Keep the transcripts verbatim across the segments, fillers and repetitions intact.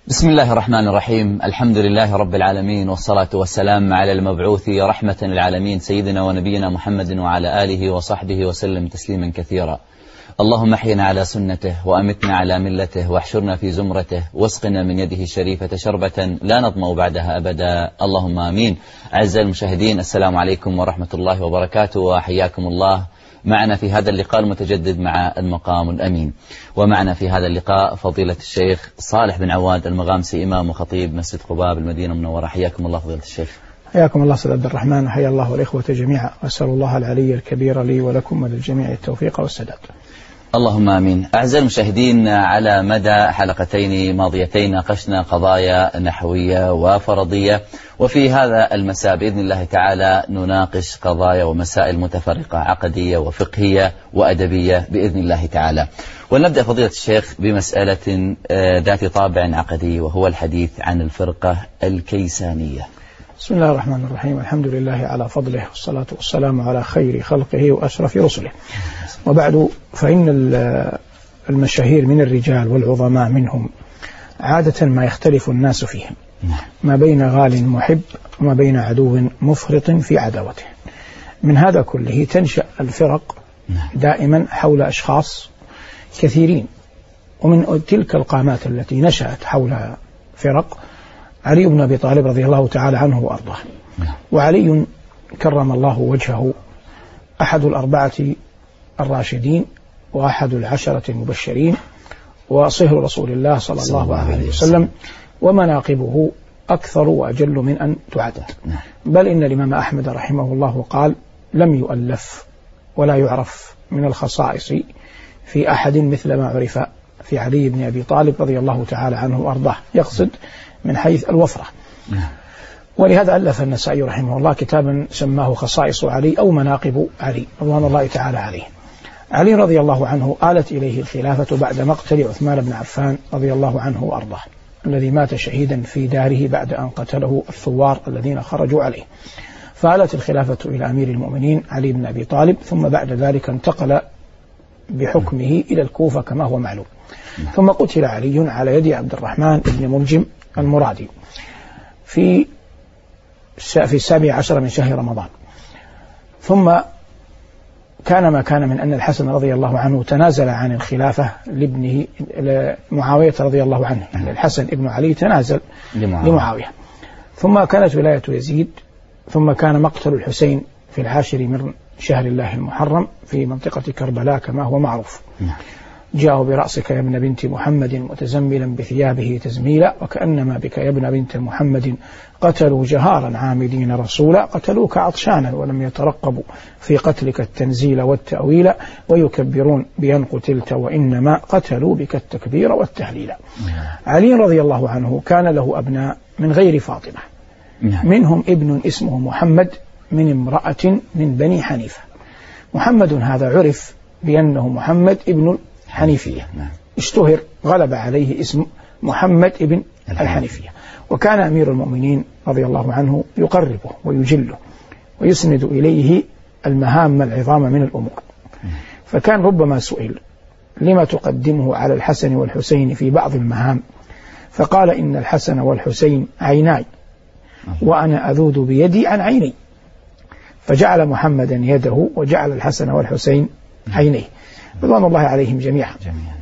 بسم الله الرحمن الرحيم. الحمد لله رب العالمين، والصلاة والسلام على المبعوث رحمة للعالمين سيدنا ونبينا محمد وعلى آله وصحبه وسلم تسليما كثيرا. اللهم احينا على سنته وأمتنا على ملته واحشرنا في زمرته واسقنا من يده الشريفة شربة لا نظمأ بعدها أبدا، اللهم آمين. أعزائي المشاهدين، السلام عليكم ورحمة الله وبركاته، وحياكم الله معنا في هذا اللقاء المتجدد مع المقام الأمين. ومعنا في هذا اللقاء فضيلة الشيخ صالح بن عواد المغامسي، إمام وخطيب مسجد قباء بالمدينة المنورة. حياكم الله فضيلة الشيخ. حياكم الله سيد عبد الرحمن، وحيا الله الإخوة جميعا، وأسأل الله العلي الكبير لي ولكم وللجميع التوفيق والسداد. اللهم آمين. أعزائي المشاهدين، على مدى حلقتين ماضيتين ناقشنا قضايا نحوية وفرضية، وفي هذا المساء بإذن الله تعالى نناقش قضايا ومسائل متفرقة عقدية وفقهية وأدبية بإذن الله تعالى. ونبدأ فضيلة الشيخ بمسألة ذات طابع عقدي، وهو الحديث عن الفرقة الكيسانية. بسم الله الرحمن الرحيم. الحمد لله على فضله، والصلاة والسلام على خير خلقه وأشرف رسله، وبعد، فإن المشاهير من الرجال والعظماء منهم عادة ما يختلف الناس فيهم، ما بين غال محب وما بين عدو مفرط في عداوته. من هذا كله تنشأ الفرق دائما حول أشخاص كثيرين، ومن تلك القامات التي نشأت حول فرق علي بن أبي طالب رضي الله تعالى عنه وأرضاه. وعلي كرم الله وجهه أحد الأربعة الراشدين، وأحد العشرة المبشرين، وصهر رسول الله صلى الله عليه وسلم، ومناقبه أكثر وأجل من أن تعد. بل إن الإمام أحمد رحمه الله قال: لم يؤلف ولا يعرف من الخصائص في أحد مثل ما عرف في علي بن أبي طالب رضي الله تعالى عنه وأرضاه، يقصد من حيث الوفرة. ولهذا ألف النسائي رحمه الله كتابا سماه خصائص علي أو مناقب علي رضوان الله تعالى عليه. علي رضي الله عنه آلت إليه الخلافة بعد مقتل عثمان بن عفان رضي الله عنه وأرضاه، الذي مات شهيدا في داره بعد أن قتله الثوار الذين خرجوا عليه. فآلت الخلافة إلى أمير المؤمنين علي بن أبي طالب، ثم بعد ذلك انتقل بحكمه إلى الكوفة كما هو معلوم. ثم قتل علي على يد عبد الرحمن بن ملجم المرادي في في السابع عشر من شهر رمضان. ثم كان ما كان من أن الحسن رضي الله عنه تنازل عن الخلافة لابنه معاوية رضي الله عنه، يعني الحسن ابن علي تنازل لمعاوية. لمعاوية. ثم كانت ولاية يزيد، ثم كان مقتل الحسين في العاشر من شهر الله المحرم في منطقة كربلاء كما هو معروف. جاءوا برأسك يا ابن بنت محمد متزملا بثيابه تزميلا، وكأنما بك يا ابن بنت محمد قتلوا جهارا عامدين رسولا، قتلوك عطشانا ولم يترقبوا في قتلك التنزيل والتأويل، ويكبرون بأن قتلت وإنما قتلوا بك التكبير والتهليل. علي رضي الله عنه كان له أبناء من غير فاطمة، منهم ابن اسمه محمد من امرأة من بني حنيفة. محمد هذا عرف بأنه محمد ابن حنيفية، اشتهر، غلب عليه اسم محمد ابن الحنيفية. وكان أمير المؤمنين رضي الله عنه يقربه ويجله ويسند إليه المهام العظام من الأمور. فكان ربما سئل: لما تقدمه على الحسن والحسين في بعض المهام؟ فقال: إن الحسن والحسين عيناي، وأنا أذود بيدي عن عيني. فجعل محمدا يده، وجعل الحسن والحسين عينيه رضوان الله عليهم جميعا.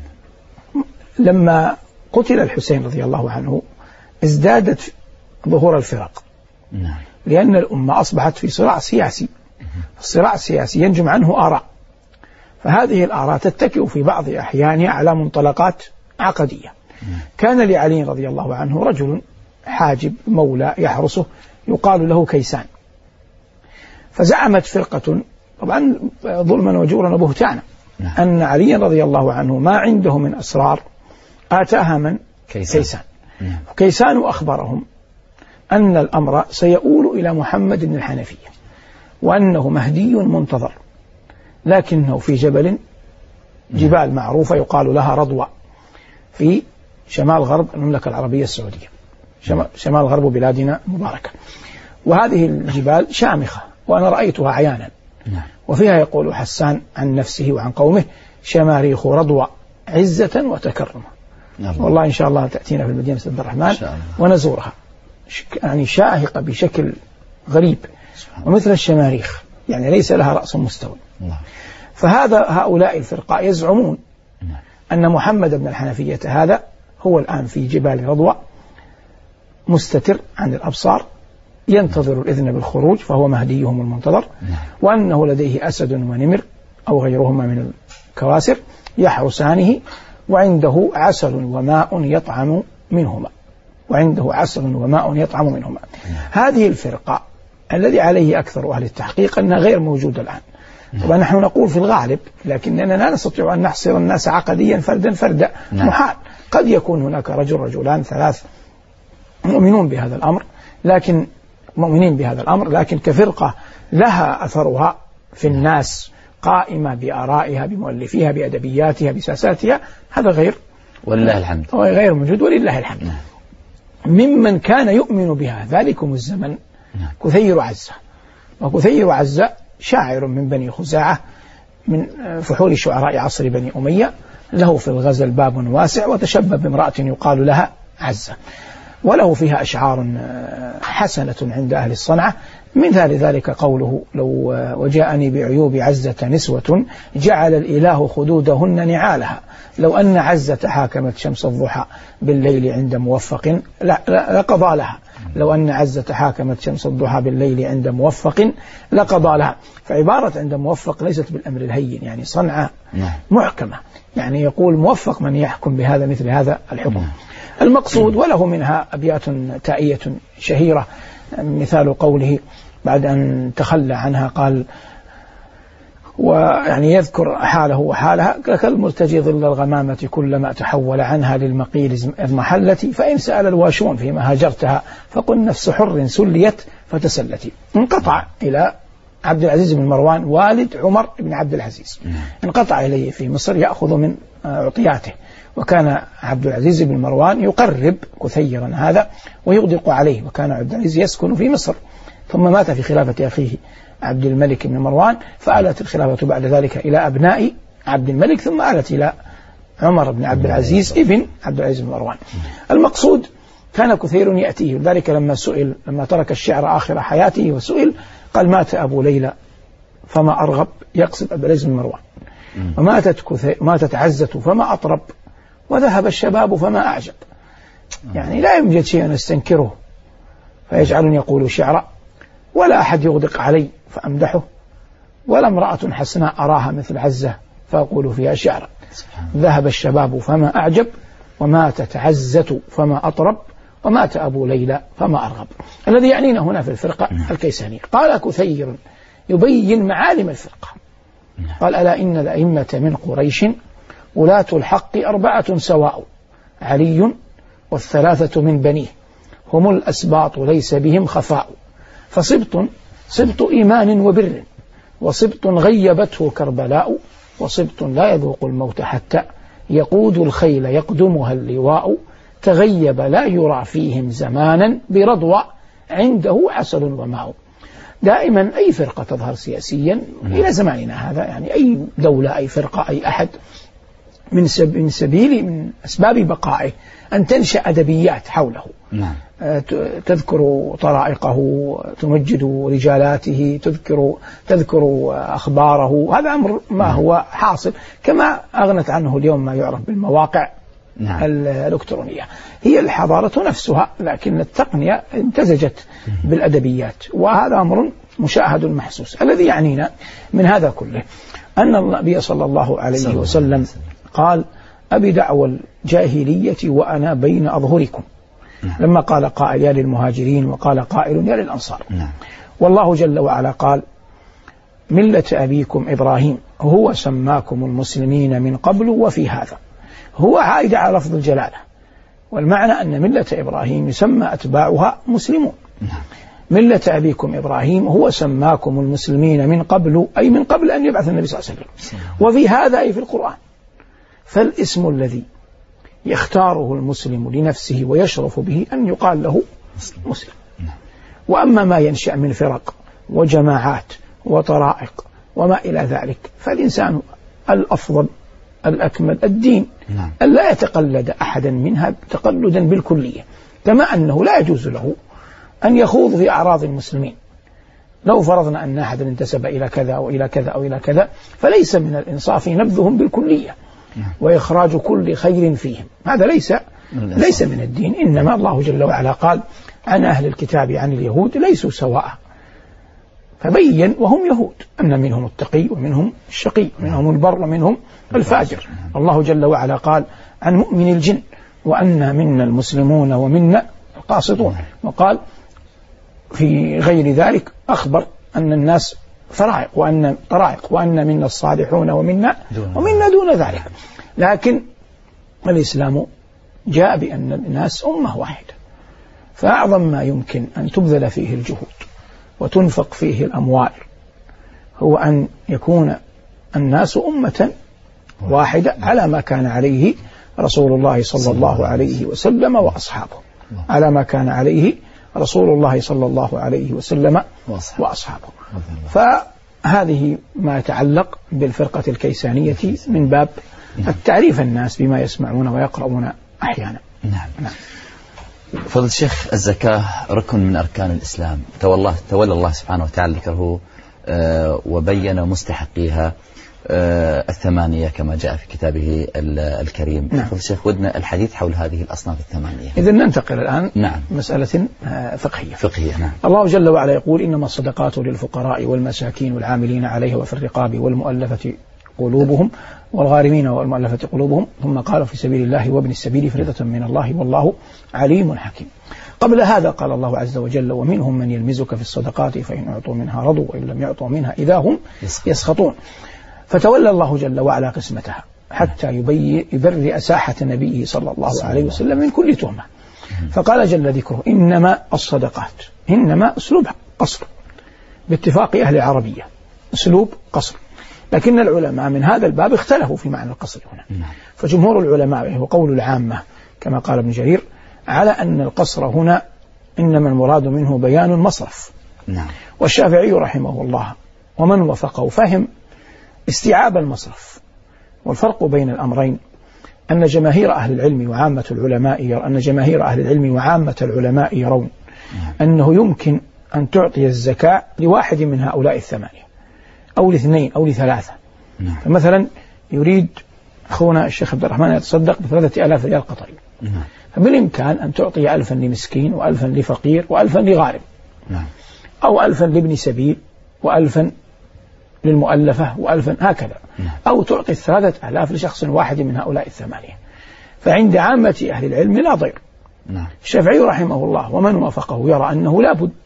لما قتل الحسين رضي الله عنه ازدادت ظهور الفرق، لأن الأمة أصبحت في صراع سياسي. الصراع السياسي ينجم عنه آراء، فهذه الآراء تتكئ في بعض أحيانها على منطلقات عقدية. كان لعلي رضي الله عنه رجل حاجب مولى يحرسه يقال له كيسان، فزعمت فرقة، طبعا ظلما وجورا وبهتانا، أن علي رضي الله عنه ما عنده من أسرار آتاها من كيسان. كيسان. كيسان أخبرهم أن الأمر سيؤول إلى محمد بن الحنفية، وأنه مهدي منتظر، لكنه في جبل، جبال معروفة يقال لها رضوى، في شمال غرب المملكة العربية السعودية، شمال غرب بلادنا مباركة. وهذه الجبال شامخة، وأنا رأيتها عيانا، وفيها يقول حسان عن نفسه وعن قومه: شماريخ رضوى عزة وتكرما. والله إن شاء الله تأتينا في المدينة عبد الرحمن ونزورها، يعني شاهقة بشكل غريب ومثل الشماريخ، يعني ليس لها رأس مستوى. فهذا هؤلاء الفرقاء يزعمون أن محمد بن الحنفية هذا هو الآن في جبال رضوى مستتر عن الأبصار ينتظر الإذن بالخروج فهو مهديهم المنتظر، وأنه لديه أسد ونمر أو غيرهما من الكواسر يحرسانه، وعنده عسل وماء يطعم منهما وعنده عسل وماء يطعم منهما. هذه الفرقة الذي عليه أكثر أهل التحقيق أنها غير موجودة الآن. طبعا نحن نقول في الغالب، لكننا لا نستطيع أن نحصر الناس عقديا فردا فردا، محال. قد يكون هناك رجل رجلان ثلاث مؤمنون بهذا الأمر، لكن مؤمنين بهذا الأمر لكن كفرقة لها أثرها في الناس قائمة بآرائها بمؤلفيها بأدبياتها بساساتها، هذا غير ولله الحمد غير موجود ولله الحمد. ممن كان يؤمن بها ذلكم الزمن كثير عزة، وكثير عزة شاعر من بني خزاعة من فحول شعراء عصر بني أمية، له في الغزل باب واسع، وتشبب بامرأة يقال لها عزة، وله فيها أشعار حسنة عند أهل الصنعة. من ذلك قوله: لو وجاءني بعيوب عزة نسوة جعل الإله خدودهن نعالها، لو أن عزة حاكمت شمس الضحى بالليل عند موفق لقضى لها، لو أن عزة حاكمت شمس الضحى بالليل عند موفق لقضى لها. فعبارة عند موفق ليست بالأمر الهين، يعني صنعة محكمة، يعني يقول موفق من يحكم بهذا مثل هذا الحكم. المقصود، وله منها أبيات تائية شهيرة، مثال قوله بعد أن تخلى عنها قال، ويعني يذكر حاله وحالها: كالمرتجي ظل الغمامة كلما تحول عنها للمقيل اضمحلتي، فإن سأل الواشون فيما هاجرتها فقل نفس حر سليت فتسلتي. انقطع إلى عبد العزيز بن مروان والد عمر بن عبد العزيز، انقطع إليه في مصر يأخذ من عطياته، وكان عبد العزيز بن مروان يقرب كثيرا هذا ويغدق عليه، وكان عبد العزيز يسكن في مصر، ثم مات في خلافة أخيه عبد الملك بن مروان، فآلت الخلافة بعد ذلك إلى أبناء عبد الملك، ثم آلت إلى عمر بن عبد العزيز ابن عبد العزيز بن مروان. المقصود، كان كثير يأتيه، ذلك لما سئل لما ترك الشعر آخر حياته وسئل قال: مات أبو ليلى فما أرغب، يقصد عبد العزيز بن مروان، وماتت ماتت عزة فما أطرب، وذهب الشباب فما أعجب. يعني لا يوجد شيء نستنكره فيجعلني يقول شعرا، ولا أحد يغدق علي فأمدحه، ولا امرأة حسناء أراها مثل عزة فأقول فيها شعرا. ذهب الشباب فما أعجب، وماتت عزة فما أطرب، ومات أبو ليلى فما أرغب. الذي يعنينا هنا في الفرقة الكيسانية. قال كثير يبين معالم الفرقة، قال: ألا إن الأئمة من قريش ولاة الحق أربعة سواء، علي والثلاثة من بنيه، هم الأسباط ليس بهم خفاء، فصبت صبت إيمان وبر، وصبت غيبته كربلاء، وصبت لا يذوق الموت حتى يقود الخيل يقدمها اللواء، تغيب لا يرى فيهم زمانا برضوى عنده عسل وماء. دائما أي فرقة تظهر سياسيا إلى زماننا هذا، يعني أي دولة أي فرقة أي أحد، من من سبيل من أسباب بقائه أن تنشأ أدبيات حوله، نعم. تذكر طرائقه، تمجد رجالاته، تذكر تذكر أخباره. هذا أمر ما نعم. هو حاصل، كما أغنت عنه اليوم ما يعرف بالمواقع نعم. الإلكترونية. هي الحضارة نفسها، لكن التقنية امتزجت بالأدبيات، وهذا أمر مشاهد محسوس. الذي يعنينا من هذا كله أن النبي صلى الله عليه وسلم قال: أبي دعوى الجاهلية وأنا بين أظهركم، لما قال قائل يا للمهاجرين وقال قائل يا للأنصار. والله جل وعلا قال: ملة أبيكم إبراهيم هو سماكم المسلمين من قبل وفي هذا. هو عائد على لفظ الجلالة، والمعنى أن ملة إبراهيم يسمى أتباعها مسلمون. ملة أبيكم إبراهيم هو سماكم المسلمين من قبل، أي من قبل أن يبعث النبي صلى الله عليه وسلم، وفي هذا أي في القرآن. فالاسم الذي يختاره المسلم لنفسه ويشرف به أن يقال له مسلم. وأما ما ينشأ من فرق وجماعات وطرائق وما إلى ذلك، فالإنسان الأفضل الأكمل الدين، نعم. أن لا يتقلد أحدا منها تقلدا بالكلية، كما أنه لا يجوز له أن يخوض في أعراض المسلمين. لو فرضنا أن أحدا انتسب إلى كذا أو إلى كذا أو إلى كذا، فليس من الإنصاف نبذهم بالكلية وإخراج كل خير فيهم، هذا ليس ليس من الدين. إنما الله جل وعلا قال عن أهل الكتاب عن اليهود ليسوا سواء، فبين وهم يهود أن منهم التقي ومنهم الشقي ومنهم البر ومنهم الفاجر. الله جل وعلا قال عن مؤمن الجن وأن منا المسلمون ومنا القاسطون، وقال في غير ذلك أخبر أن الناس فرائق وأن طرائق وأن منا الصالحون ومنا ومنا دون ذلك. لكن الإسلام جاء بأن الناس أمة واحدة، فأعظم ما يمكن أن تبذل فيه الجهود وتنفق فيه الأموال هو أن يكون الناس أمة واحدة على ما كان عليه رسول الله صلى الله عليه وسلم وأصحابه، على ما كان عليه رسول الله صلى الله عليه وسلم وأصحابه. فهذه ما يتعلق بالفرقة الكيسانية من باب التعريف الناس بما يسمعون ويقرؤون أحيانا. نعم. نعم. فضل الشيخ، الزكاة ركن من أركان الإسلام، تولى تولى الله سبحانه وتعالى ذكره آه وبين مستحقيها آه الثمانية كما جاء في كتابه الكريم. نعم. فضل الشيخ، ودنا الحديث حول هذه الأصناف الثمانية. إذن ننتقل الآن نعم. مسألة فقهية. فقهية. نعم. الله جل وعلا يقول إنما الصدقات للفقراء والمساكين والعاملين عليها وفي الرقاب والمؤلفة قلوبهم والغارمين والمؤلفة قلوبهم، ثم قال في سبيل الله وابن السبيل فريضة من الله والله عليم حكيم. قبل هذا قال الله عز وجل ومنهم من يلمزك في الصدقات فإن أعطوا منها رضوا وإن لم يعطوا منها إذا هم يسخطون. فتولى الله جل وعلا قسمتها حتى يبرئ ساحة نبيه صلى الله عليه وسلم من كل تهمة. فقال جل ذكره إنما الصدقات، إنما أسلوب قصر باتفاق أهل العربية، أسلوب قصر، لكن العلماء من هذا الباب اختلفوا في معنى القصر هنا. فجمهور العلماء هو قول العامة كما قال ابن جرير على أن القصر هنا إنما المراد منه بيان المصرف. نعم. والشافعي رحمه الله ومن وفقه فهم استيعاب المصرف. والفرق بين الأمرين أن جماهير أهل العلم وعامة العلماء يرون أن جماهير أهل العلم وعامة العلماء يرون أنه يمكن أن تعطي الزكاة لواحد من هؤلاء الثمانية أو لاثنين أو لثلاثة. نعم. فمثلا يريد أخونا الشيخ عبد الرحمن يتصدق بثلاثة آلاف ريال قطري. نعم. فبالإمكان أن تعطي ألفا لمسكين وألفا لفقير وألفا لغارم. نعم. أو ألفا لابن سبيل وألفا للمؤلفة وألفا هكذا. نعم. أو تعطي الثلاثة آلاف لشخص واحد من هؤلاء الثمانية. فعند عامة أهل العلم لا ضير. نعم. الشافعي رحمه الله ومن وافقه يرى أنه لا بد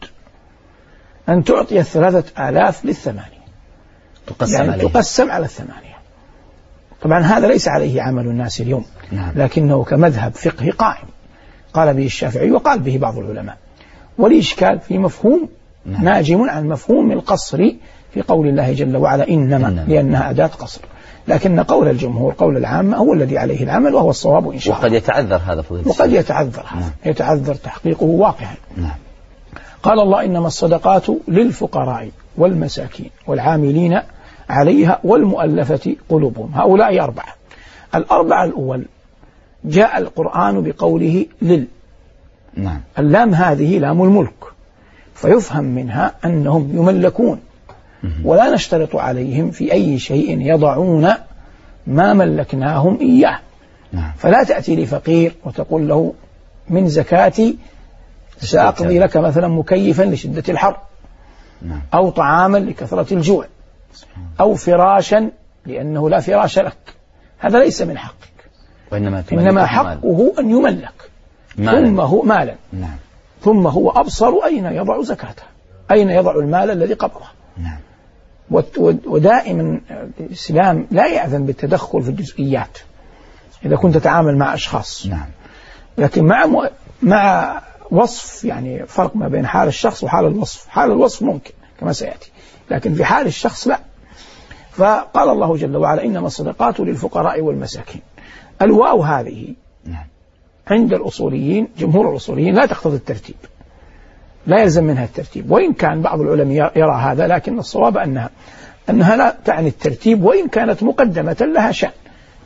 أن تعطي الثلاثة آلاف للثمانية، تقسم, يعني عليه. تقسم على الثمانية. طبعا هذا ليس عليه عمل الناس اليوم. نعم. لكنه كمذهب فقهي قائم قال به الشافعي وقال به بعض العلماء، والإشكال في مفهوم نعم. ناجم عن مفهوم القصر في قول الله جل وعلا إنما, إنما. لأنها أداة قصر. لكن قول الجمهور قول العامة هو الذي عليه العمل وهو الصواب إن شاء الله. وقد يتعذر هذا فضيلة وقد يتعذر هذا. نعم. يتعذر تحقيقه واقعا. نعم. قال الله إنما الصدقات للفقراء والمساكين والعاملين عليها والمؤلفة قلوبهم. هؤلاء أربعة. الأربعة الأول جاء القرآن بقوله لل. نعم. اللام هذه لام الملك، فيفهم منها أنهم يملكون ولا نشترط عليهم في أي شيء يضعون ما ملكناهم إياه. نعم. فلا تأتي لفقير وتقول له من زكاتي سأقضي لك مثلا مكيفا لشدة الحر. نعم. أو طعاما لكثرة الجوع أو فراشا لأنه لا فراش لك. هذا ليس من حقك، وإنما إنما حقه أن يملك مالا. ثم هو مالا. نعم. ثم هو أبصر أين يضع زكاته، أين يضع المال الذي قبضه. نعم. ودائما الإسلام لا يأذن بالتدخل في الجزئيات إذا كنت تتعامل مع أشخاص. نعم. لكن مع م... مع وصف، يعني فرق ما بين حال الشخص وحال الوصف. حال الوصف ممكن كما سيأتي، لكن في حال الشخص لا. فقال الله جل وعلا إنما الصدقات للفقراء والمساكين. الواو هذه نعم. عند الأصوليين جمهور الأصوليين لا تقتضي الترتيب، لا يلزم منها الترتيب، وإن كان بعض العلماء يرى هذا، لكن الصواب أنها أنها لا تعني الترتيب، وإن كانت مقدمة لها شأن،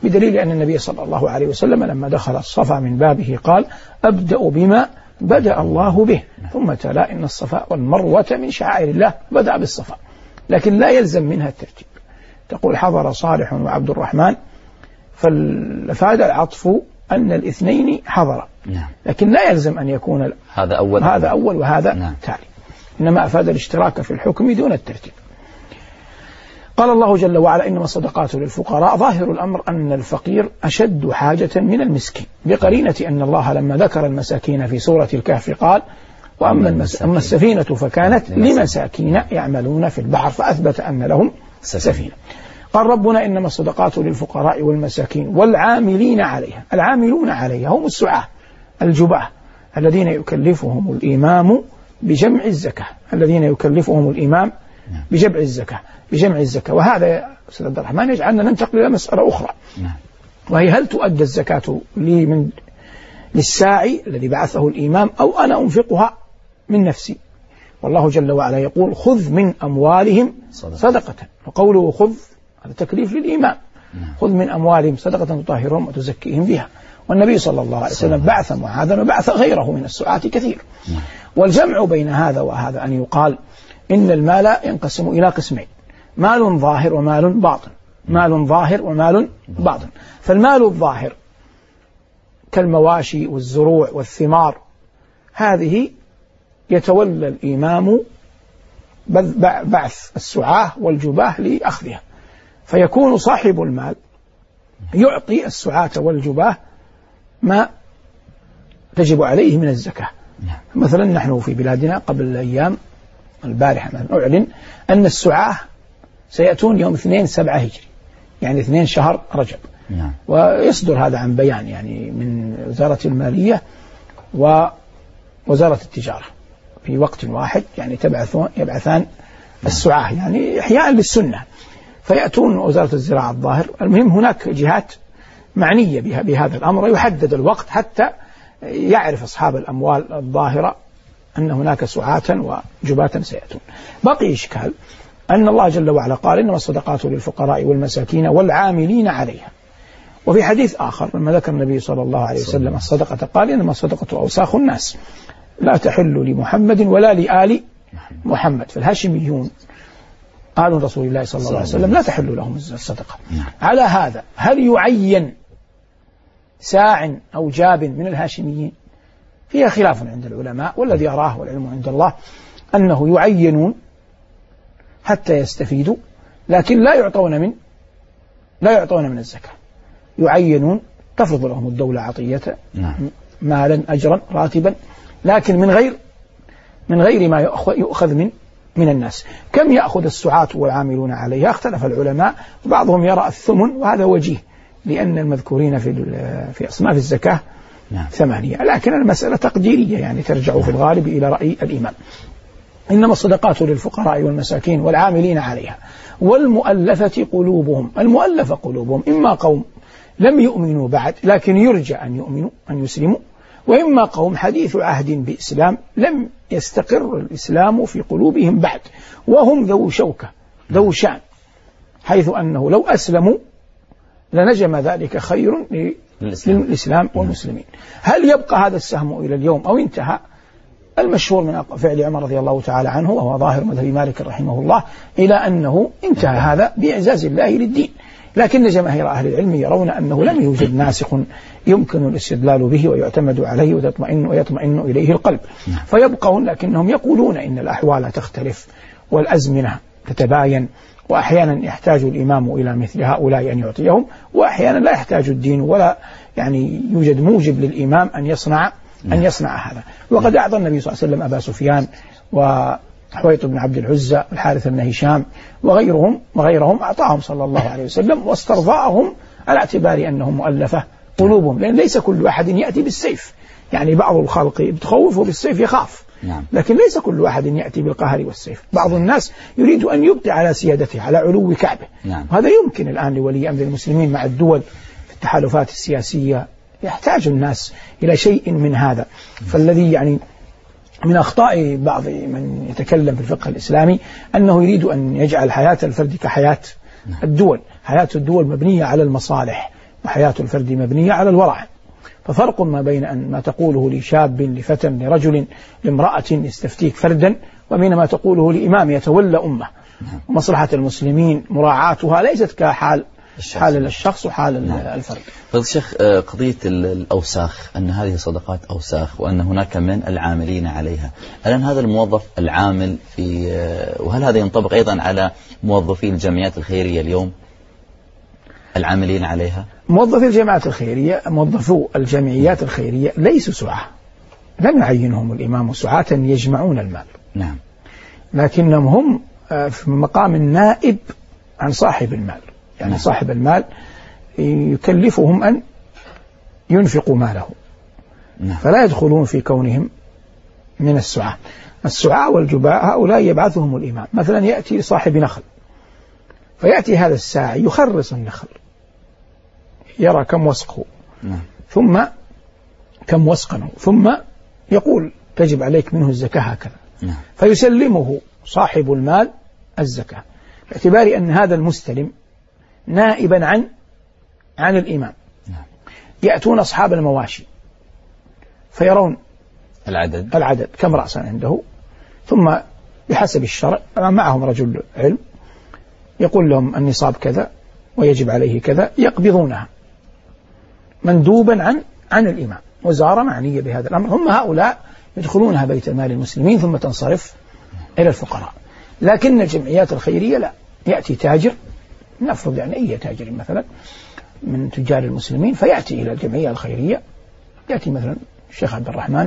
بدليل أن النبي صلى الله عليه وسلم لما دخل الصفا من بابه قال أبدأ بما بدأ الله به، ثم تلا إن الصفا والمروة من شعائر الله، بدأ بالصفا، لكن لا يلزم منها الترتيب. تقول حضر صالح وعبد الرحمن، فالفاد العطف أن الاثنين حضر، لكن لا يلزم أن يكون هذا أول هذا أول وهذا نعم. تالي، إنما أفاد الاشتراك في الحكم دون الترتيب. قال الله جل وعلا إنما الصدقات للفقراء. ظاهر الأمر أن الفقير أشد حاجة من المسكين، بقرينة أن الله لما ذكر المساكين في سورة الكهف قال وأما المس... أما السفينة فكانت لمساكين يعملون في البحر فأثبت أن لهم سفينة. قال ربنا إنما الصدقات للفقراء والمساكين والعاملين عليها. العاملون عليها هم السعاة الجباه الذين يكلفهم الإمام بجمع الزكاة، الذين يكلفهم الإمام بجمع الزكاة بجمع الزكاة وهذا يا أستاذ عبد الرحمن يجعلنا ننتقل إلى مسألة أخرى، وهي هل تؤدى الزكاة لي من للساعي الذي بعثه الإمام أو أنا أنفقها من نفسي؟ والله جل وعلا يقول خذ من أموالهم صدقة، وقوله خذ هذا تكليف للإمام، خذ من أموالهم صدقة تطهرهم وتزكيهم بها. والنبي صلى الله عليه وسلم بعث معاذا وبعث غيره من السعاة كثير. والجمع بين هذا وهذا أن يقال إن المال ينقسم إلى قسمين، مال ظاهر ومال باطن، مال ظاهر ومال باطن. فالمال الظاهر كالمواشي والزروع والثمار هذه يتولى الإمام بعث السعاة والجباه لأخذها، فيكون صاحب المال يعطي السعاة والجباه ما تجب عليه من الزكاة. مثلا نحن في بلادنا قبل الأيام البارحة أعلن أن السعاة سيأتون يوم اثنين سبعة هجري، يعني اثنين شهر رجب، ويصدر هذا عن بيان يعني من وزارة المالية ووزارة التجارة في وقت واحد، يعني تبعثون يبعثان السعاة يعني إحياء للسنة، فيأتون وزارة الزراعة الظاهر. المهم هناك جهات معنية بها بهذا الأمر، يحدد الوقت حتى يعرف أصحاب الأموال الظاهرة أن هناك سعاة وجباة سيأتون. بقي إشكال أن الله جل وعلا قال إنما الصدقات للفقراء والمساكين والعاملين عليها. وفي حديث آخر لما ذكر النبي صلى الله عليه وسلم الصدقة قال إنما الصدقة أوساخ الناس لا تحل لمحمد ولا لآل محمد. فالهاشميون آل رسول الله صلى الله عليه وسلم لا تحل لهم الصدقة. على هذا هل يعين ساع أو جاب من الهاشميين؟ فيها خلاف عند العلماء، والذي أراه والعلم عند الله أنه يعينون حتى يستفيدوا، لكن لا يعطون من لا يعطون من الزكاة، يعينون تفرض لهم الدولة عطية مالا أجرا راتبا، لكن من غير من غير ما يؤخذ من من الناس. كم يأخذ السعاة والعاملون عليها؟ اختلف العلماء، بعضهم يرى الثمن، وهذا وجيه لأن المذكورين في في أصناف الزكاة نعم. ثمانية، لكن المسألة تقديرية يعني ترجع في الغالب إلى رأي الإمام. إنما الصدقات للفقراء والمساكين والعاملين عليها والمؤلفة قلوبهم. المؤلفة قلوبهم إما قوم لم يؤمنوا بعد لكن يرجى أن يؤمنوا أن يسلموا، وإما قوم حديث عهد بإسلام لم يستقر الإسلام في قلوبهم بعد، وهم ذو شوكة ذو شأن، حيث أنه لو أسلموا لنجم ذلك خير للإسلام والمسلمين. هل يبقى هذا السهم إلى اليوم أو انتهى؟ المشهور من فعل عمر رضي الله تعالى عنه وهو ظاهر مذهب مالك رحمه الله إلى أنه انتهى هذا بإعزاز الله للدين، لكن جماهير أهل العلم يرون أنه لم يوجد ناسخ يمكن الاستدلال به ويعتمد عليه وتطمئن ويطمئن إليه القلب، فيبقون، لكنهم يقولون إن الأحوال تختلف والأزمنة تتباين، وأحيانا يحتاج الإمام إلى مثل هؤلاء أن يعطيهم، وأحيانا لا يحتاج الدين ولا يعني يوجد موجب للإمام أن يصنع أن يصنع هذا. وقد أعطى النبي صلى الله عليه وسلم أبا سفيان وحويط بن عبد العزى والحارث بن هشام وغيرهم وغيرهم أعطاهم صلى الله عليه وسلم واسترضاهم على اعتبار أنهم مؤلفة قلوبهم، لأن ليس كل أحد يأتي بالسيف، يعني بعض الخلق بتخوفه بالسيف يخاف، لكن ليس كل أحد يأتي بالقهر والسيف. بعض الناس يريد أن يبقي على سيادته على علو كعبه، وهذا يمكن الآن لولي أمر المسلمين مع الدول في التحالفات السياسية، يحتاج الناس إلى شيء من هذا. فالذي يعني من أخطاء بعض من يتكلم في الفقه الإسلامي أنه يريد أن يجعل حياة الفرد كحياة الدول. حياة الدول مبنية على المصالح وحياة الفرد مبنية على الورع. ففرق ما بين أن ما تقوله لشاب لفتى لرجل لامرأة يستفتيك فردا، وبين ما تقوله لإمام يتولى أمة. ومصلحة المسلمين مراعاتها ليست كحال حال الشخص وحال نعم. الفرد. فضل الشيخ، قضية الأوساخ، أن هذه صدقات أوساخ وأن هناك من العاملين عليها، الآن هذا الموظف العامل في، وهل هذا ينطبق أيضا على موظفي الجمعيات الخيرية اليوم العاملين عليها؟ موظفي الجمعيات الخيرية، موظفو الجمعيات الخيرية ليسوا سعاة، لم يعينهم الإمام سعاة يجمعون المال، نعم، لكنهم هم في مقام النائب عن صاحب المال، يعني نعم. صاحب المال يكلفهم أن ينفقوا ماله، نعم. فلا يدخلون في كونهم من السعاة. السعاة والجباء هؤلاء يبعثهم الإمام، مثلا يأتي لصاحب نخل فيأتي هذا الساعي يخرص النخل، يرى كم وسقه، نعم. ثم كم وسقنه، ثم يقول تجب عليك منه الزكاة هكذا، نعم. فيسلمه صاحب المال الزكاة، باعتبار أن هذا المستلم نائبا عن عن الإمام. نعم. يأتون أصحاب المواشي فيرون العدد العدد كم رأسا عنده، ثم بحسب الشرع معهم رجل علم يقول لهم النصاب كذا ويجب عليه كذا، يقبضونها مندوبا عن عن الإمام، وزارة معنية بهذا الأمر، هم هؤلاء يدخلونها بيت المال المسلمين ثم تنصرف إلى الفقراء. لكن الجمعيات الخيرية لا، يأتي تاجر، نفرض يعني أي تاجر مثلا من تجار المسلمين فيأتي إلى الجمعية الخيرية، يأتي مثلا الشيخ عبد الرحمن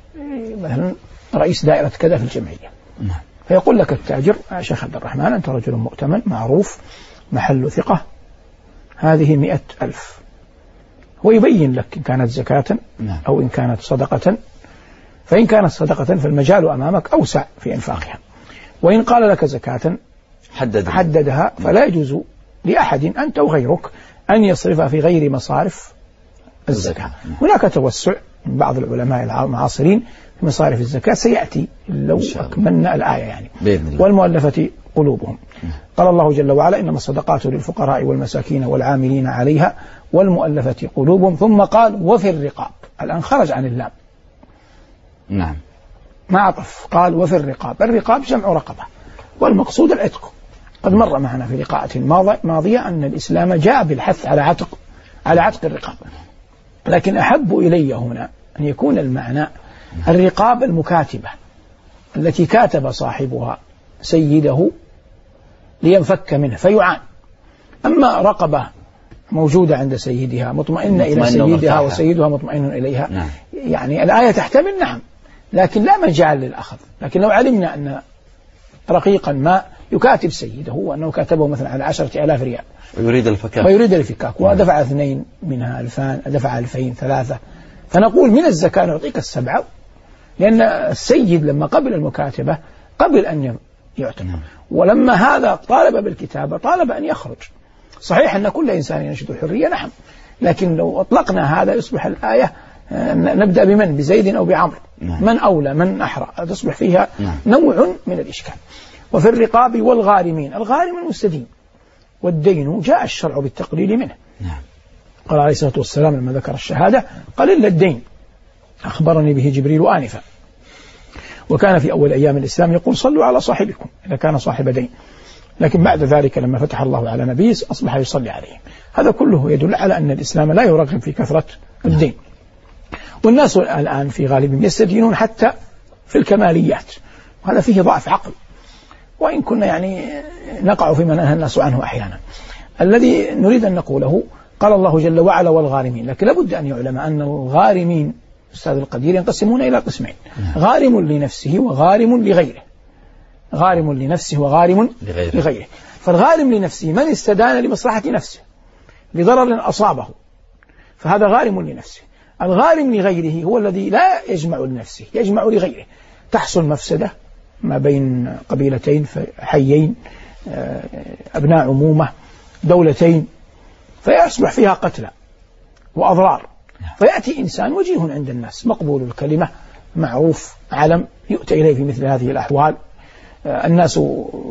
مثلا رئيس دائرة كذا في الجمعية، نعم. فيقول لك التاجر شيخ عبد الرحمن أنت رجل مؤتمن معروف محل ثقة، هذه مئة ألف، ويبين لك إن كانت زكاة نعم. أو إن كانت صدقة، فإن كانت صدقة فالمجال أمامك أوسع في إنفاقها، وإن قال لك زكاة حدد حددها، فلا يجوز لأحد أنت وغيرك أن يصرفها في غير مصارف الزكاة. هناك توسع من بعض العلماء المعاصرين في مصارف الزكاة، سيأتي لو أكملنا الآية يعني. والمؤلفة قلوبهم، قال الله جل وعلا إنما الصدقات للفقراء والمساكين والعاملين عليها والمؤلفة قلوبهم، ثم قال وفي الرقاب، الآن خرج عن اللام، نعم، ما عطف، قال وفي الرقاب، الرقاب جمع رقبة والمقصود العتق. قد مر معنا في لقاءات ماضية أن الإسلام جاء بالحث على عتق على عتق الرقاب، لكن أحب إلي هنا أن يكون المعنى الرقاب المكاتبة التي كاتب صاحبها سيده لينفك منه فيعان. أما رقبة موجودة عند سيدها مطمئنة إلى سيدها وسيدها مطمئن إليها، نعم. يعني الآية تحتمل نعم، لكن لا مجال للأخذ. لكن لو علمنا أن رقيقا ما يكاتب سيده وأنه كاتبه مثلا على عشرة آلاف ريال ويريد الفكاك ويريد الفكاك ودفع اثنين منها ألفان، دفع ألفين ثلاثة، فنقول من الزكاة نعطيك السبعة، لأن السيد لما قبل المكاتبة قبل أن يعتق، ولما هذا طالب بالكتابة طالب أن يخرج. صحيح أن كل إنسان ينشد الحرية نعم، لكن لو أطلقنا هذا يصبح الآية نبدأ بمن بزيد أو بعمر، من أولى من أحرى، تصبح فيها نوع من الإشكال. وفي الرقاب والغارمين، الغارم المستدين، والدين جاء الشرع بالتقليل منه، قال عليه الصلاة والسلام لما ذكر الشهادة قال إلا الدين، أخبرني به جبريل آنفا، وكان في أول أيام الإسلام يقول صلوا على صاحبكم إذا كان صاحب دين، لكن بعد ذلك لما فتح الله على نبيه أصبح يصلي عليه. هذا كله يدل على أن الإسلام لا يرغب في كثرة الدين، والناس الآن في غالبهم يستدينون حتى في الكماليات، وهذا فيه ضعف عقل، وإن كنا يعني نقع فيما نهى الناس عنه أحيانا. الذي نريد أن نقوله قال الله جل وعلا والغارمين، لكن لابد أن يعلم أن الغارمين أستاذ القدير ينقسمون إلى قسمين، غارم لنفسه وغارم لغيره، غارم لنفسه وغارم لغيره, لغيره. فالغارم لنفسه من استدان لمصلحة نفسه لضرر أصابه فهذا غارم لنفسه. الغارم لغيره هو الذي لا يجمع لنفسه، يجمع لغيره، تحصل مفسدة ما بين قبيلتين حيين أبناء عمومة دولتين فيصبح فيها قتلى وأضرار، فيأتي إنسان وجيه عند الناس مقبول الكلمة معروف علم يؤتى إليه في مثل هذه الأحوال، الناس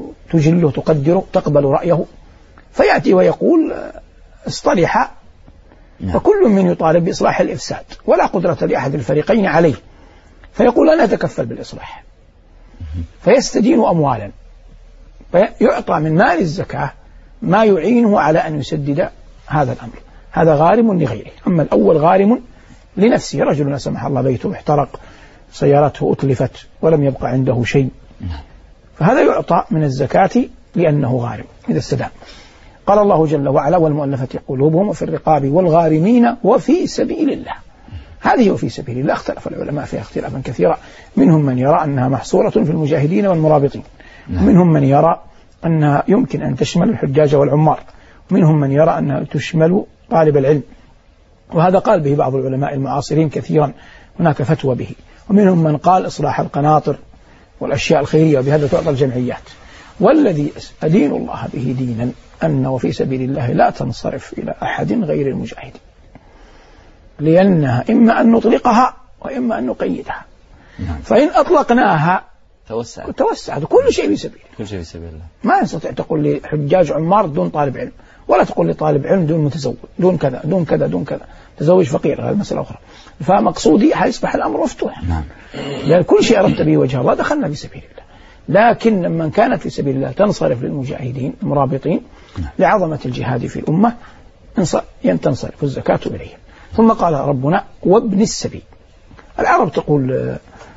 تجله تقدره تقبل رأيه، فيأتي ويقول اصطلح نعم. فكل من يطالب بإصلاح الإفساد ولا قدرة لأحد الفريقين عليه، فيقول أنا أتكفل بالإصلاح، فيستدين أموالا، فيعطى من مال الزكاة ما يعينه على أن يسدد هذا الأمر. هذا غارم لغيره. أما الأول غارم لنفسه، رجل لا سمح الله بيته احترق، سيارته أتلفت ولم يبقى عنده شيء، فهذا يعطى من الزكاة لأنه غارم إذا استدان. قال الله جل وعلا والمؤلفة قلوبهم وفي الرقاب والغارمين وفي سبيل الله. هذه وفي سبيل الله اختلف العلماء فيها اختلافا كثيرا، منهم من يرى أنها محصورة في المجاهدين والمرابطين، ومنهم من يرى أنها يمكن أن تشمل الحجاج والعمار، ومنهم من يرى أنها تشمل طالب العلم، وهذا قال به بعض العلماء المعاصرين كثيرا، هناك فتوى به. ومنهم من قال إصلاح القناطر والأشياء الخيرية وبهذا تعطى الجمعيات. والذي أدين الله به دينا أن وفي سبيل الله لا تنصرف إلى أحد غير المجاهدين، لأنها إما أن نطلقها وإما أن نقيدها. نعم. فإن أطلقناها توسعت توسعت كل شيء في سبيل كل شيء في سبيل الله. ما يستطيع تقول لي حجاج عمار دون طالب علم، ولا تقول لي طالب علم دون متزوج، دون كذا دون كذا دون كذا، تزوج فقير، هذه مسألة أخرى. فمقصودي هيصبح الأمر مفتوح. نعم. لأن كل شيء أردت به وجه الله دخلنا في سبيل الله. لكن لما كانت في سبيل الله تنصرف للمجاهدين المرابطين لعظمة الجهاد في الأمة تنصرف الزكاة إليهم. ثم قال ربنا وابن السبيل. العرب تقول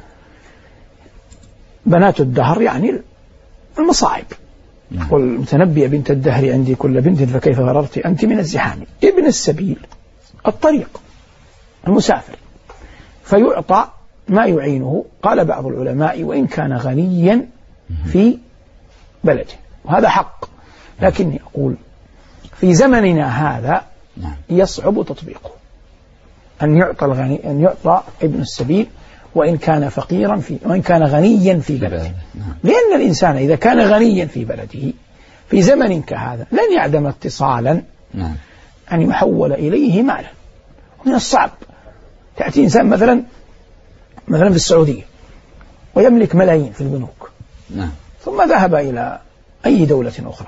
بنات الدهر يعني المصاعب، والمتنبية بنت الدهر عندي كل بنت فكيف غررت أنت من الزحام. ابن السبيل الطريق المسافر، فيعطى ما يعينه. قال بعض العلماء وإن كان غنيا في بلده، وهذا حق، لكني أقول في زمننا هذا يصعب تطبيقه، أن يعطى الغني أن يعطى ابن السبيل وإن كان فقيرا في وإن كان غنيا في بلده، لأن الإنسان إذا كان غنيا في بلده في زمن كهذا لن يعدم اتصالا أن يحول إليه مالا. ومن الصعب تأتي إنسان مثلا مثلا في السعودية ويملك ملايين في البنوك، ثم ذهب إلى أي دولة أخرى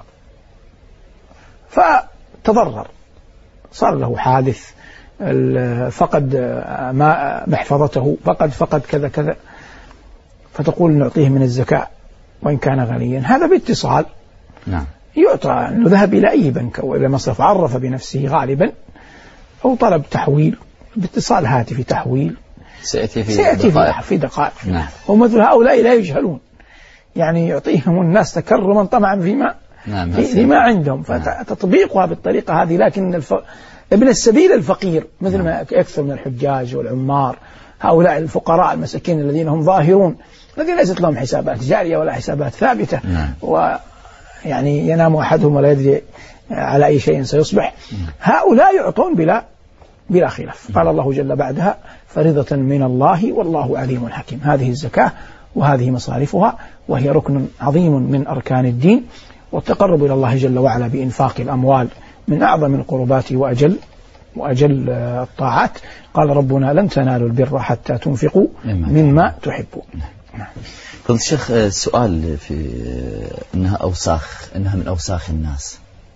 فتضرر، صار له حادث، فقد محفظته، فقد فقد كذا كذا، فتقول نعطيه من الزكاة وإن كان غنيا. هذا باتصال. نعم. يعطى أنه ذهب إلى أي بنك أو إلى مصرف، عرف بنفسه غالبا، أو طلب تحويل باتصال هاتفي، تحويل سيأتي في سيأتي دقائق. في دقائق. نعم. ومثل هؤلاء لا يجهلون، يعني يعطيهم الناس تكرما طمعا فيما نعم. فيما عندهم، فتطبيقها بالطريقة هذه. لكن الف... ابن السبيل الفقير مثل ما يكثر من الحجاج والعمار، هؤلاء الفقراء المساكين الذين هم ظاهرون، الذين ليست لهم حسابات جارية ولا حسابات ثابتة، ويعني ينام أحدهم ولا يدري على أي شيء سيصبح، هؤلاء يعطون بلا بلا خلاف. قال الله جل بعدها فريضة من الله والله عليم حكيم. هذه الزكاة وهذه مصارفها، وهي ركن عظيم من أركان الدين، والتقرب إلى الله جل وعلا بإنفاق الأموال من أعظم القربات وأجل وأجل الطاعات. قال ربنا لن تنالوا البر حتى تنفقوا مما تحبون. فضل الشيخ، السؤال في أنها أوساخ، أنها من أوساخ الناس،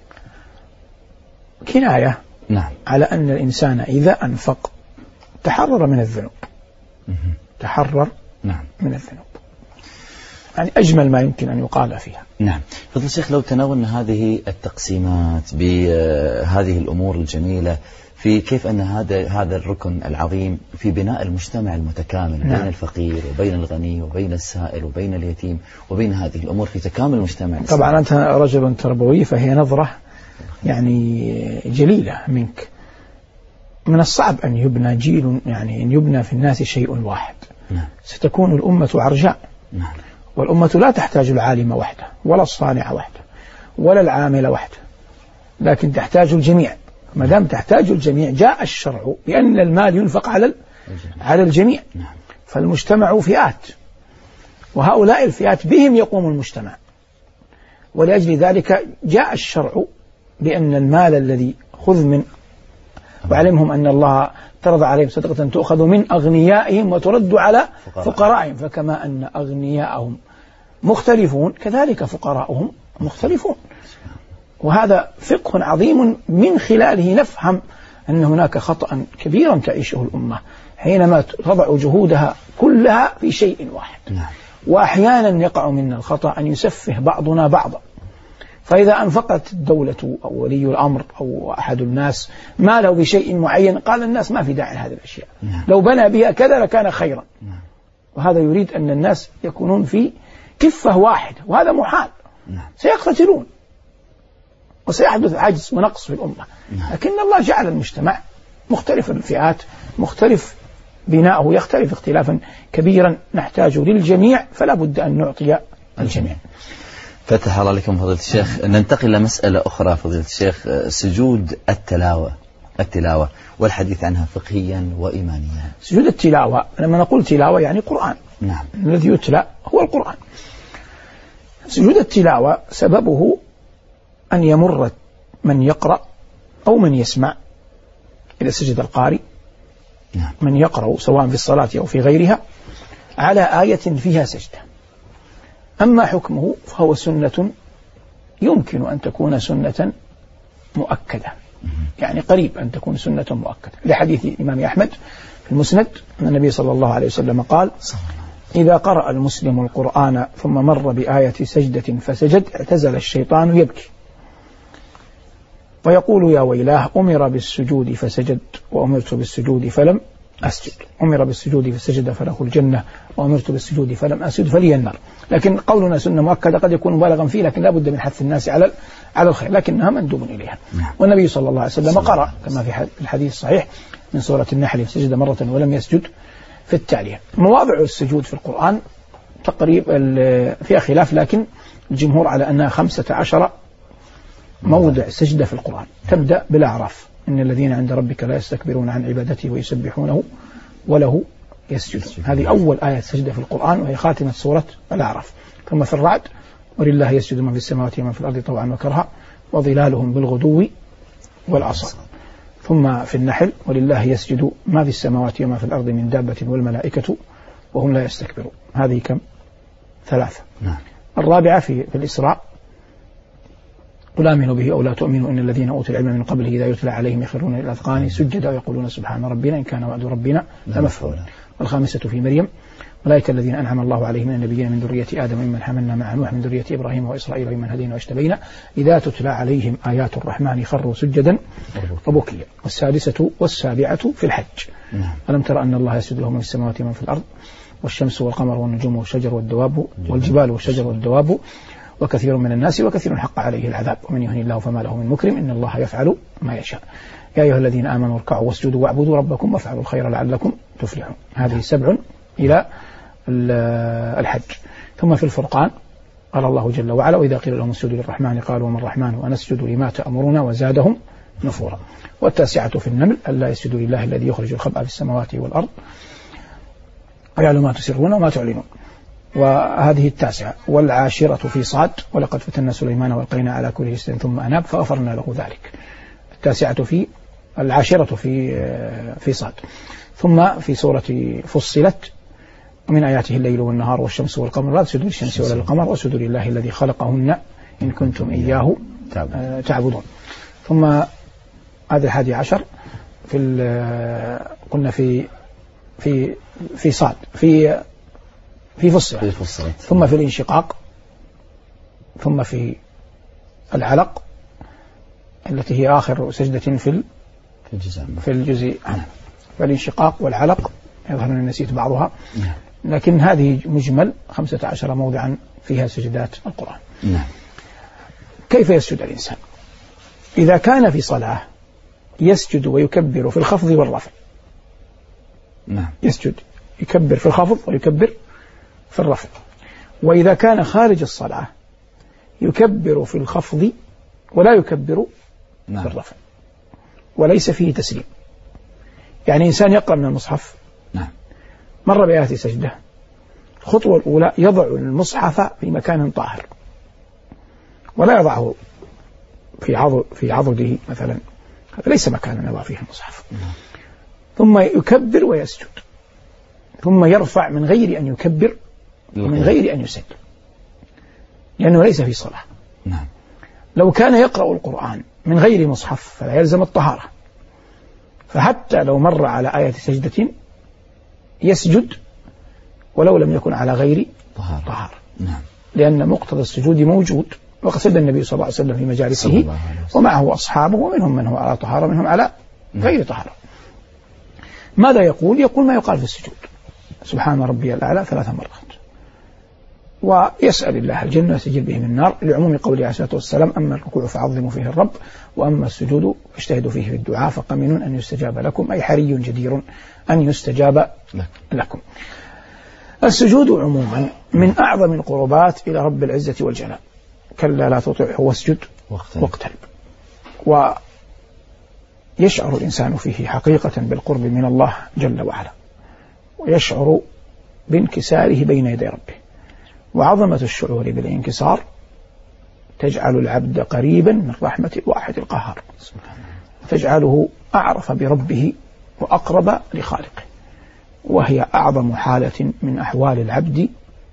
كناية نعم على أن الإنسان إذا أنفق تحرر من الذنوب، تحرر نعم من الذنوب، يعني أجمل ما يمكن أن يقال فيها. نعم. فضل الشيخ، لو تناولنا هذه التقسيمات بهذه الأمور الجميلة في كيف أن هذا هذا الركن العظيم في بناء المجتمع المتكامل، نعم. بين الفقير وبين الغني وبين السائل وبين اليتيم وبين هذه الأمور في تكامل المجتمع. طبعا أنت رجل تربوي، فهي نظرة يعني جليلة منك. من الصعب أن يبنى جيل، يعني أن يبنى في الناس شيء واحد، نعم. ستكون الأمة عرجاء، نعم. والأمة لا تحتاج العالم وحده ولا الصانع وحده ولا العامل وحده، لكن تحتاج الجميع. ما دام تحتاج الجميع جاء الشرع بأن المال ينفق على على الجميع، نعم. فالمجتمع فئات، وهؤلاء الفئات بهم يقوم المجتمع، ولأجل ذلك جاء الشرع بأن المال الذي خذ من وعلمهم أن الله ترضى عليهم صدقة تؤخذ من أغنيائهم وترد على فقرائهم، فكما أن أغنياءهم مختلفون كذلك فقراءهم مختلفون. وهذا فقه عظيم من خلاله نفهم أن هناك خطأ كبيرا تعيشه الأمة حينما تضع جهودها كلها في شيء واحد. نعم. وأحيانا يقع منا الخطأ أن يسفه بعضنا بعضا، فإذا أنفقت الدولة أو ولي الأمر أو أحد الناس ماله بشيء معين قال الناس ما في داعي لهذه الأشياء. نعم. لو بنى بها كذا لكان خيرا. نعم. وهذا يريد أن الناس يكونون في كفة واحدة، وهذا محال. نعم. سيقتتلون وسيحدث عجز ونقص في الأمة. نعم. لكن الله جعل المجتمع مختلف الفئات، مختلف بناؤه، يختلف اختلافا كبيرا نحتاج للجميع، فلا بد أن نعطي الجميع. فتح الله لكم فضيلة الشيخ. ننتقل لمسألة أخرى فضيلة الشيخ، سجود التلاوة التلاوة والحديث عنها فقهيا وإيمانيا. سجود التلاوة لما نقول تلاوة يعني قرآن. نعم. الذي يتلى هو القرآن. سجود التلاوة سببه أن يمر من يقرأ أو من يسمع إذا سجد القارئ. نعم. من يقرأ سواء في الصلاة أو في غيرها على آية فيها سجدة. أما حكمه فهو سنة يمكن أن تكون سنة مؤكدة، يعني قريب أن تكون سنة مؤكدة، لحديث الإمام أحمد في المسند أن النبي صلى الله عليه وسلم قال: إذا قرأ المسلم القرآن ثم مر بآية سجدة فسجد اعتزل الشيطان يبكي ويقول يا ويلاه أمر بالسجود فسجد وأمرت بالسجود فلم أسجد، أمر بالسجود فسجد فله الجنة وأمرت بالسجود فلم أسجد فلي النار. لكن قولنا سنة مؤكدة قد يكون مبالغا فيه، لكن لا بد من حث الناس على على الخير، لكنها مندوب إليها. والنبي صلى الله عليه وسلم قرأ كما في الحديث الصحيح من سورة النحل سجد مرة ولم يسجد في التالية. مواضع السجود في القرآن تقريبا فيها خلاف، لكن الجمهور على أنها خمسة عشر موضع سجدة في القرآن. تبدأ بالأعراف: إن الذين عند ربك لا يستكبرون عن عبادته ويسبحونه وله يسجدون. هذه أول آية سجدة في القرآن وهي خاتمة سورة الأعراف. ثم في الرعد: ولله يسجد من في السماوات ومن في الأرض طوعا وكرها وظلالهم بالغدو والآصال. ثم في النحل: ولله يسجد ما في السماوات وما في الأرض من دابة والملائكة وهم لا يستكبرون. هذه كم؟ ثلاثة. نعم. الرابعة في, في الإسراء: قل آمنوا به أو لا تؤمنوا إن الذين أوتوا العلم من قبله إذا يتلى عليهم يخرون إلى الأذقان سجدا ويقولون سبحان ربنا إن كان وعد ربنا لمفعولا. والخامسة في مريم: أولئك الذين أنعم الله عليهم من النبيين من ذرية آدم ممن حملنا مع نوح من ذرية إبراهيم وإسرائيل وممن هدينا واجتبينا إذا تتلى عليهم آيات الرحمن خروا سجدا وبكيا. والسادسة والسابعة في الحج: ألم تر أن الله يسجد له من السماوات ومن في الأرض والشمس والقمر والنجوم والشجر والدواب والجبال والشجر والدواب وكثير من الناس وكثير حق عليه العذاب ومن يهن الله فما له من مكرم إن الله يفعل ما يشاء. يا أيها الذين آمنوا اركعوا واسجدوا واعبدوا ربكم وافعلوا الخير لعلكم تفلحون. هذه سبع إلى الحج. ثم في الفرقان قال الله جل وعلا: وإذا قيل لهم اسجدوا للرحمن قالوا وما الرحمن ونسجد لما تأمرنا وزادهم نفورا. والتاسعة في النمل: ألا يسجدوا لله الذي يخرج الخبأ في السماوات والأرض ويعلم ما تسرون وما تعلنون. وهذه التاسعة. والعاشرة في صاد: ولقد فتنا سليمان والقينا على كل جسد ثم أناب فغفرنا له ذلك. التاسعة في العاشرة في في صاد. ثم في سورة فصلت: ومن آياته الليل والنهار والشمس والقمر لا تسجدوا للشمس ولا للقمر واسجدوا لله الذي خلقهن إن كنتم إياه تعبدون. ثم هذا الحادي عشر في قلنا في في في صاد في في فصلت. ثم في الانشقاق. ثم في العلق التي هي آخر سجدة في في الجزء عنه. فالانشقاق والعلق يظهر أن نسيت بعضها، لكن هذه مجمل خمسة عشر موضعا فيها سجدات القرآن. كيف يسجد الإنسان؟ إذا كان في صلاة يسجد ويكبر في الخفض والرفع. يسجد يكبر في الخفض ويكبر في الرفع. وإذا كان خارج الصلاة يكبر في الخفض ولا يكبر نعم. في الرفع، وليس فيه تسليم. يعني إنسان يقرأ من المصحف نعم. مر بآية سجدة، الخطوة الأولى يضع المصحف في مكان طاهر ولا يضعه في عضد في عضده مثلا، هذا ليس مكانا يضع فيه المصحف. نعم. ثم يكبر ويسجد، ثم يرفع من غير أن يكبر ومن غير أن يسجد، لأنه ليس في صلاة. نعم. لو كان يقرأ القرآن من غير مصحف فلا يلزم الطهارة، فحتى لو مر على آية سجدة يسجد ولو لم يكن على غير طهارة. طهارة. نعم. لأن مقتضى السجود موجود، وقد سجد النبي صلى الله عليه وسلم في مجالسه ومعه أصحابه، ومنهم من هو على طهارة منهم على غير طهارة. ماذا يقول؟ يقول ما يقال في السجود: سبحان ربي الأعلى ثلاث مرات، ويسأل الله الجنة ويسجل به من النار، لعموم قوله عليه الصلاة والسلام: أما الركوع فعظموا فيه الرب، وأما السجود فاجتهدوا فيه في الدعاء فقمن أن يستجاب لكم، أي حري جدير أن يستجاب لكم. السجود عموما من أعظم القربات إلى رب العزة والجلال. كلا لا تطعه واسجد واقترب. ويشعر الإنسان فيه حقيقة بالقرب من الله جل وعلا، ويشعر بانكساره بين يدي ربه. وعظمة الشعور بالانكسار تجعل العبد قريبا من رحمة الواحد القهار، وتجعله أعرف بربه وأقرب لخالقه، وهي أعظم حالة من أحوال العبد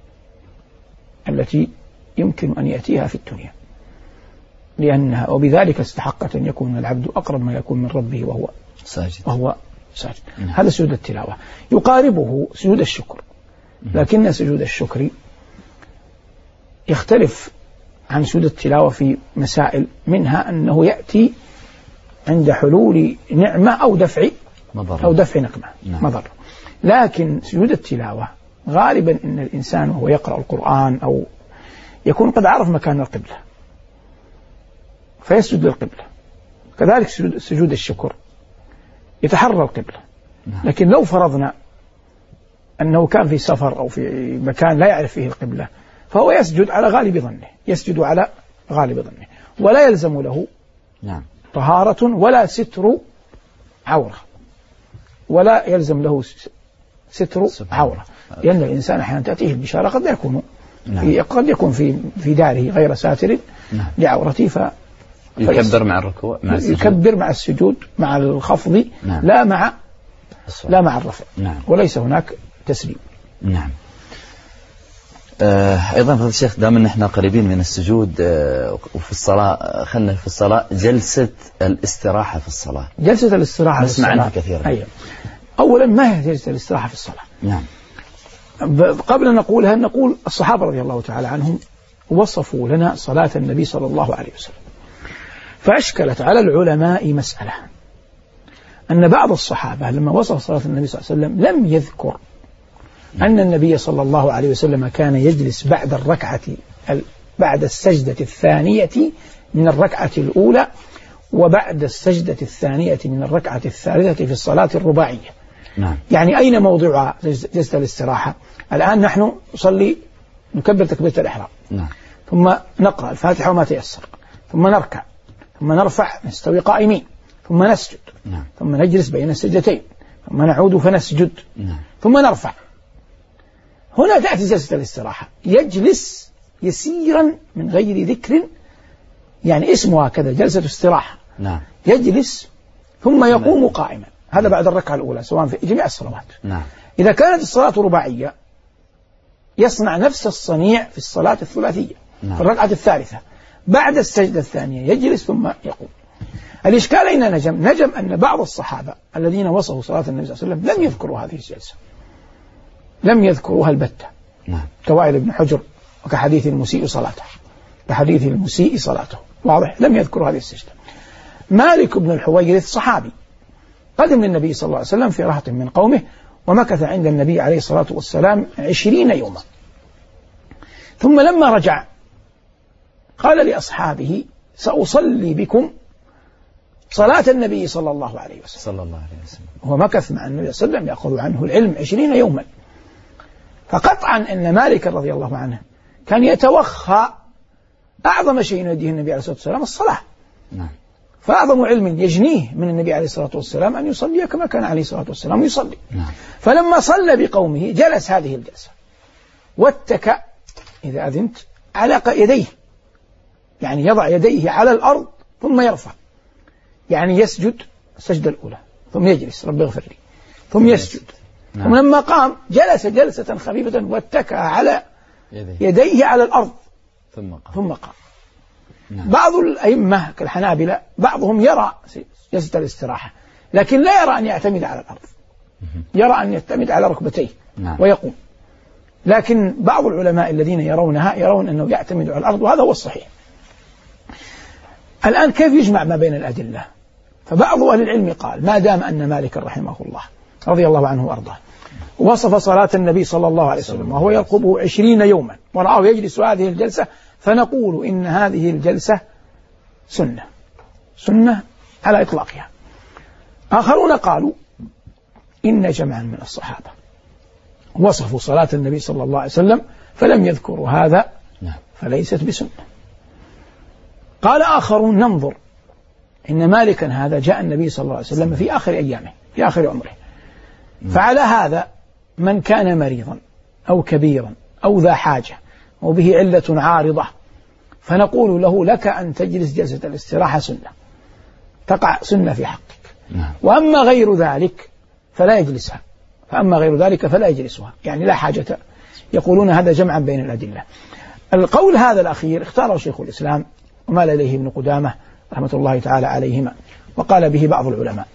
التي يمكن أن يأتيها في الدنيا، لأنها وبذلك استحقت أن يكون العبد أقرب ما يكون من ربه وهو ساجد, وهو ساجد. هذا سجود التلاوة. يقاربه سجود الشكر، لكن سجود الشكر يختلف عن سجود التلاوة في مسائل، منها أنه يأتي عند حلول نعمة أو دفع مضر. أو دفع نقمة نعم. مضر. لكن سجود التلاوة غالبا أن الإنسان وهو يقرأ القرآن أو يكون قد عرف مكان القبلة فيسجد للقبلة. كذلك سجود الشكر يتحرى القبلة. لكن لو فرضنا أنه كان في سفر أو في مكان لا يعرف فيه القبلة فهو يسجد على غالب ظنه، يسجد على غالب ظنه، ولا يلزم له نعم. طهارة ولا ستر عورة، ولا يلزم له ستر عورة، لأن الإنسان أحيانا تأتيه البشارة قد يكون نعم. قد يكون في في داره غير ساتر نعم. لعورته، ف يكبر مع الركوع مع السجود. يكبر مع السجود مع الخفض نعم. لا مع الصلاة. لا مع الرفع نعم. وليس هناك تسليم. نعم. آه أيضا فضل الشيخ دام أن احنا قريبين من السجود آه وفي الصلاة، خلنا في الصلاة جلسة الاستراحة في الصلاة. جلسة الاستراحة نسمع عنها كثيرا. أيوة. أولا ما هي جلسة الاستراحة في الصلاة؟ نعم. قبل أن نقولها نقول الصحابة رضي الله تعالى عنهم وصفوا لنا صلاة النبي صلى الله عليه وسلم، فأشكلت على العلماء مسألة أن بعض الصحابة لما وصف صلاة النبي صلى الله عليه وسلم لم يذكر أن النبي صلى الله عليه وسلم كان يجلس بعد الركعة بعد السجدة الثانية من الركعة الأولى وبعد السجدة الثانية من الركعة الثالثة في الصلاة الرباعية. نعم. يعني أين موضوع جلسة الاستراحة؟ الآن نحن نصلي نكبر تكبيرة الإحرام نعم. ثم نقرأ الفاتحة وما تيسر ثم نركع ثم نرفع نستوي قائمين ثم نسجد نعم. ثم نجلس بين السجدتين ثم نعود فنسجد نعم. ثم نرفع. هنا تأتي جلسة الاستراحة، يجلس يسيرا من غير ذكر، يعني اسمها كذا جلسة استراحة. نعم. يجلس ثم يقوم قائما، هذا بعد الركعة الأولى سواء في جميع الصلوات. نعم. إذا كانت الصلاة رباعية يصنع نفس الصنيع في الصلاة الثلاثية. نعم. في الركعة الثالثة بعد السجدة الثانية يجلس ثم يقوم. الإشكال أين نجم؟ نجم أن بعض الصحابة الذين وصفوا صلاة النبي صلى الله عليه وسلم لم يذكروا هذه الجلسة، لم يذكروها البتة. نعم. كوائل بن حجر وكحديث المسيء صلاته، كحديث المسيء صلاته واضح، لم يذكروا هذه السجدة. مالك بن الحويرث صحابي قدم للنبي صلى الله عليه وسلم في رهط من قومه ومكث عند النبي عليه الصلاة والسلام عشرين يوما، ثم لما رجع قال لأصحابه سأصلي بكم صلاة النبي صلى الله عليه وسلم. صلى الله عليه وسلم. هو مكث مع النبي صلى الله عليه وسلم يأخذ عنه العلم عشرين يوما، فقطعا أن مالك رضي الله عنه كان يتوخى أعظم شيء يديه النبي عليه الصلاة والسلام الصلاة. نعم. فأعظم علم يجنيه من النبي عليه الصلاة والسلام أن يصلي كما كان عليه الصلاة والسلام يصلي. نعم. فلما صلى بقومه جلس هذه الجلسة واتكأ إذا أذنت على يديه، يعني يضع يديه على الأرض ثم يرفع، يعني يسجد السجدة الأولى ثم يجلس رب اغفر لي ثم يسجد. نعم. ثم لما قام جلس جلسة خفيفة واتكأ على يديه, يديه على الأرض ثم قام, ثم قام. نعم. بعض الأئمة كالحنابلة بعضهم يرى جلسة الاستراحة لكن لا يرى أن يعتمد على الأرض، يرى أن يعتمد على ركبتيه ويقوم. لكن بعض العلماء الذين يرونها يرون أنه يعتمد على الأرض، وهذا هو الصحيح. الآن كيف يجمع ما بين الأدلة؟ فبعض أهل العلم قال ما دام أن مالك رحمه الله رضي الله عنه وأرضاه وصف صلاة النبي صلى الله عليه وسلم وهو يرقبه عشرين يوما ورآه يجلس هذه الجلسة، فنقول إن هذه الجلسة سنة سنة على إطلاقها. آخرون قالوا إن جمعا من الصحابة وصفوا صلاة النبي صلى الله عليه وسلم فلم يذكروا هذا فليست بسنة. قال آخرون ننظر، إن مالكا هذا جاء النبي صلى الله عليه وسلم في آخر أيامه في آخر عمره، فعلى هذا من كان مريضا أو كبيرا أو ذا حاجة وبه علة عارضة فنقول له لك أن تجلس جلسة الاستراحة سنة، تقع سنة في حقك. وأما غير ذلك فلا يجلسها، فأما غير ذلك فلا يجلسها، يعني لا حاجة. يقولون هذا جمعا بين الأدلة. القول هذا الأخير اختاره شيخ الإسلام ومال إليه ابن قدامة رحمة الله تعالى عليهما، وقال به بعض العلماء.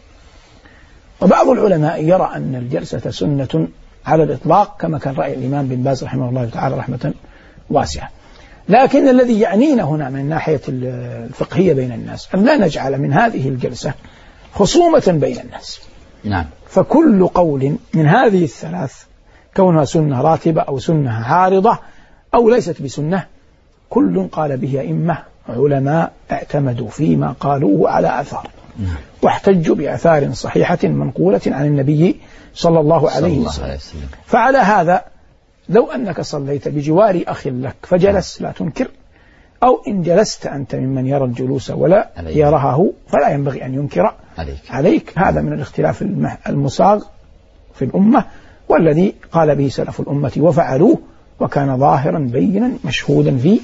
وبعض العلماء يرى أن الجلسة سنة على الإطلاق كما كان رأي الإمام بن باز رحمه الله تعالى رحمة واسعة. لكن الذي يعنينا هنا من الناحية الفقهية بين الناس أن لا نجعل من هذه الجلسة خصومة بين الناس. نعم. فكل قول من هذه الثلاث كونها سنة راتبة أو سنة عارضة أو ليست بسنة كل قال به أئمة علماء اعتمدوا فيما قالوه على آثار واحتجوا بآثار صحيحة منقولة عن النبي صلى الله عليه وسلم. فعلى هذا لو أنك صليت بجوار أخ لك فجلس لا تنكر، أو إن جلست أنت ممن يرى الجلوس ولا يراه فلا ينبغي أن ينكر عليك, عليك. هذا من الاختلاف المصاغ في الأمة والذي قال به سلف الأمة وفعلوه، وكان ظاهرا بينا مشهودا في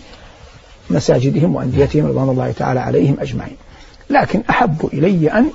مساجدهم وأنديتهم رضوان الله تعالى عليهم أجمعين. لكن أحب إلي أن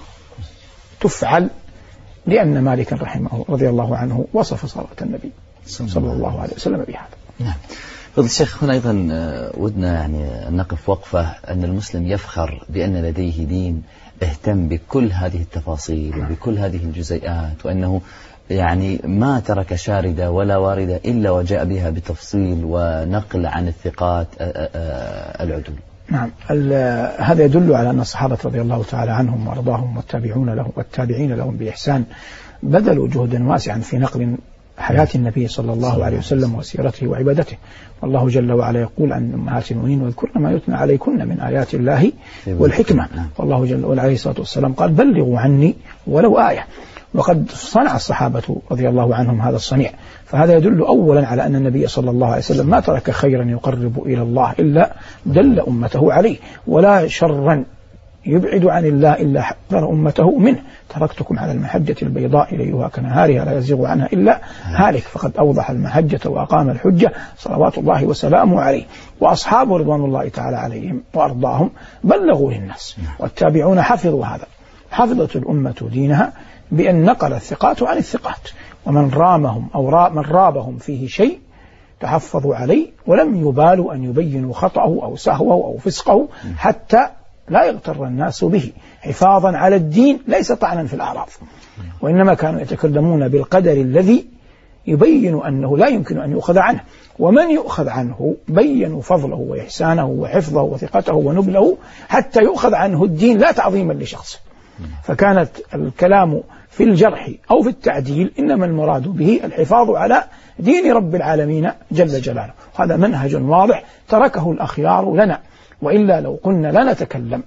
تفعل لأن مالك رحمه رضي الله عنه وصف صلاة النبي صلى الله عليه وسلم بهذا. نعم. فضل الشيخ، هنا أيضا ودنا يعني نقف وقفة أن المسلم يفخر بأن لديه دين اهتم بكل هذه التفاصيل وبكل هذه الجزيئات، وأنه يعني ما ترك شاردة ولا واردة إلا وجاء بها بتفصيل ونقل عن الثقات العدول. نعم. هذا يدل على أن الصحابة رضي الله تعالى عنهم وارضاهم والتابعون لهم والتابعين لهم بإحسان بذلوا جهدا واسعا في نقل حياة النبي صلى الله عليه وسلم وسيرته وعبادته. والله جل وعلا يقول عن أمهات المؤمنين واذكرن ما يتلى عليكن من آيات الله والحكمة. والله جل وعلا عليه الصلاة والسلام قال بلغوا عني ولو آية. وقد صنع الصحابة رضي الله عنهم هذا الصنيع. فهذا يدل أولا على أن النبي صلى الله عليه وسلم ما ترك خيرا يقرب إلى الله إلا دل أمته عليه، ولا شرا يبعد عن الله إلا حذر أمته منه. تركتكم على المحجة البيضاء ليلها كنهارها لا يزيغ عنها إلا هالك، فقد أوضح المحجة وأقام الحجة صلوات الله وسلامه عليه. وأصحابه رضوان الله تعالى عليهم وأرضاهم بلغوا للناس، والتابعون حفظوا هذا. حفظت الأمة دينها بأن نقل الثقات عن الثقات، ومن رامهم أو را من رابهم فيه شيء تحفظوا عليه ولم يبالوا أن يبينوا خطأه أو سهوه أو فسقه حتى لا يغتر الناس به، حفاظا على الدين ليس طعنا في الأعراض. وإنما كانوا يتكلمون بالقدر الذي يبين أنه لا يمكن أن يؤخذ عنه، ومن يؤخذ عنه بينوا فضله وإحسانه وحفظه وثقته ونبله حتى يؤخذ عنه الدين لا تعظيما لشخصه. فكانت الكلام في الجرح أو في التعديل إنما المراد به الحفاظ على دين رب العالمين جل جلاله. هذا منهج واضح تركه الأخيار لنا، وإلا لو قلنا لا نتكلم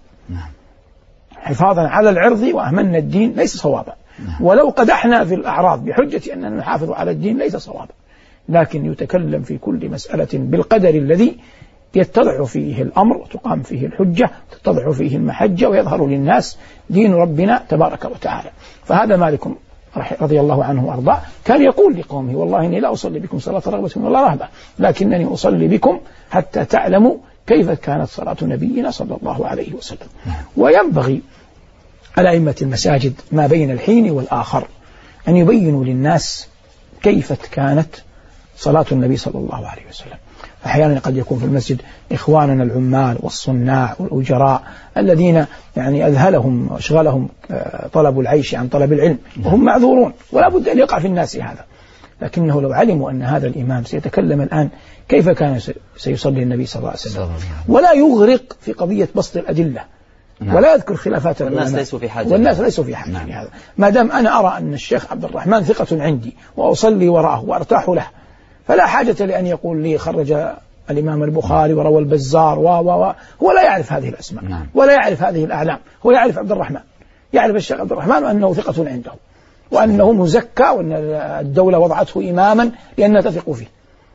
حفاظا على العرض وأهملنا الدين ليس صوابا، ولو قدحنا في الأعراض بحجة أننا نحافظ على الدين ليس صوابا. لكن يتكلم في كل مسألة بالقدر الذي يتضح فيه الأمر وتقام فيه الحجة وتتضح فيه المحجة ويظهر للناس دين ربنا تبارك وتعالى. فهذا مالك رضي الله عنه وأرضاه كان يقول لقومه والله إني لا أصلي بكم صلاة رغبة ولا رهبة، لكنني أصلي بكم حتى تعلموا كيف كانت صلاة نبينا صلى الله عليه وسلم. وينبغي على أئمة المساجد ما بين الحين والآخر أن يبينوا للناس كيف كانت صلاة النبي صلى الله عليه وسلم. أحيانا قد يكون في المسجد إخواننا العمال والصناع والأجراء الذين يعني أذهلهم وأشغلهم طلب العيش عن طلب العلم، وهم معذورون ولا بد أن يقع في الناس هذا. لكنه لو علموا أن هذا الإمام سيتكلم الآن كيف كان سيصلي النبي صلى الله عليه وسلم، ولا يغرق في قضية بسط الأدلة، نعم. ولا يذكر خلافات العلماء، والناس ليسوا في حاجة والناس ليسوا في حاجة، نعم. لهذا ما دام أنا أرى أن الشيخ عبد الرحمن ثقة عندي وأصلي وراءه وأرتاح له، فلا حاجة لأن يقول لي خرج الإمام البخاري وروى البزار و و و هو لا يعرف هذه الأسماء، نعم. ولا يعرف هذه الأعلام، هو يعرف عبد الرحمن، يعرف الشيخ عبد الرحمن وأنه ثقة عنده، وأنه مزكى، وأن الدولة وضعته إماما لأنها تثق فيه.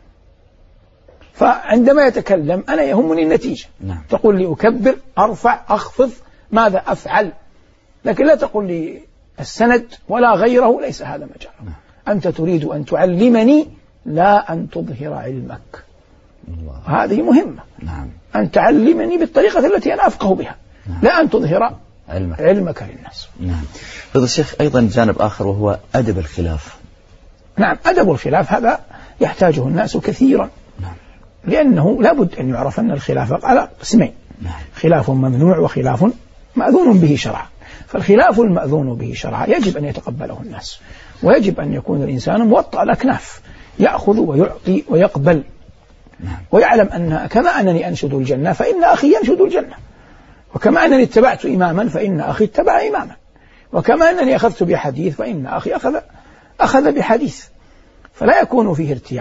فعندما يتكلم أنا يهمني النتيجة، نعم. تقول لي أكبر، أرفع، أخفض، ماذا أفعل، لكن لا تقول لي السند ولا غيره، ليس هذا مجال. نعم. أنت تريد أن تعلمني لا أن تظهر علمك، الله. هذه مهمة، نعم. أن تعلمني بالطريقة التي أنا أفقه بها، نعم. لا أن تظهر علمك, علمك للناس. نعم. فضل الشيخ أيضا جانب آخر وهو أدب الخلاف. نعم، أدب الخلاف هذا يحتاجه الناس كثيرا، نعم. لأنه لا بد أن يعرف أن الخلاف على قسمين، نعم. خلاف ممنوع وخلاف مأذون به شرعا. فالخلاف المأذون به شرعا يجب أن يتقبله الناس، ويجب أن يكون الإنسان موطأ الأكناف، يأخذ ويعطي ويقبل، نعم. ويعلم أن كما أنني أنشد الجنة فإن أخي ينشد الجنة، وكما أنني اتبعت إماما فإن أخي اتبع إماما، وكما أنني أخذت بحديث فإن أخي أخذ أخذ بحديث، فلا يكون فيه ارتياب.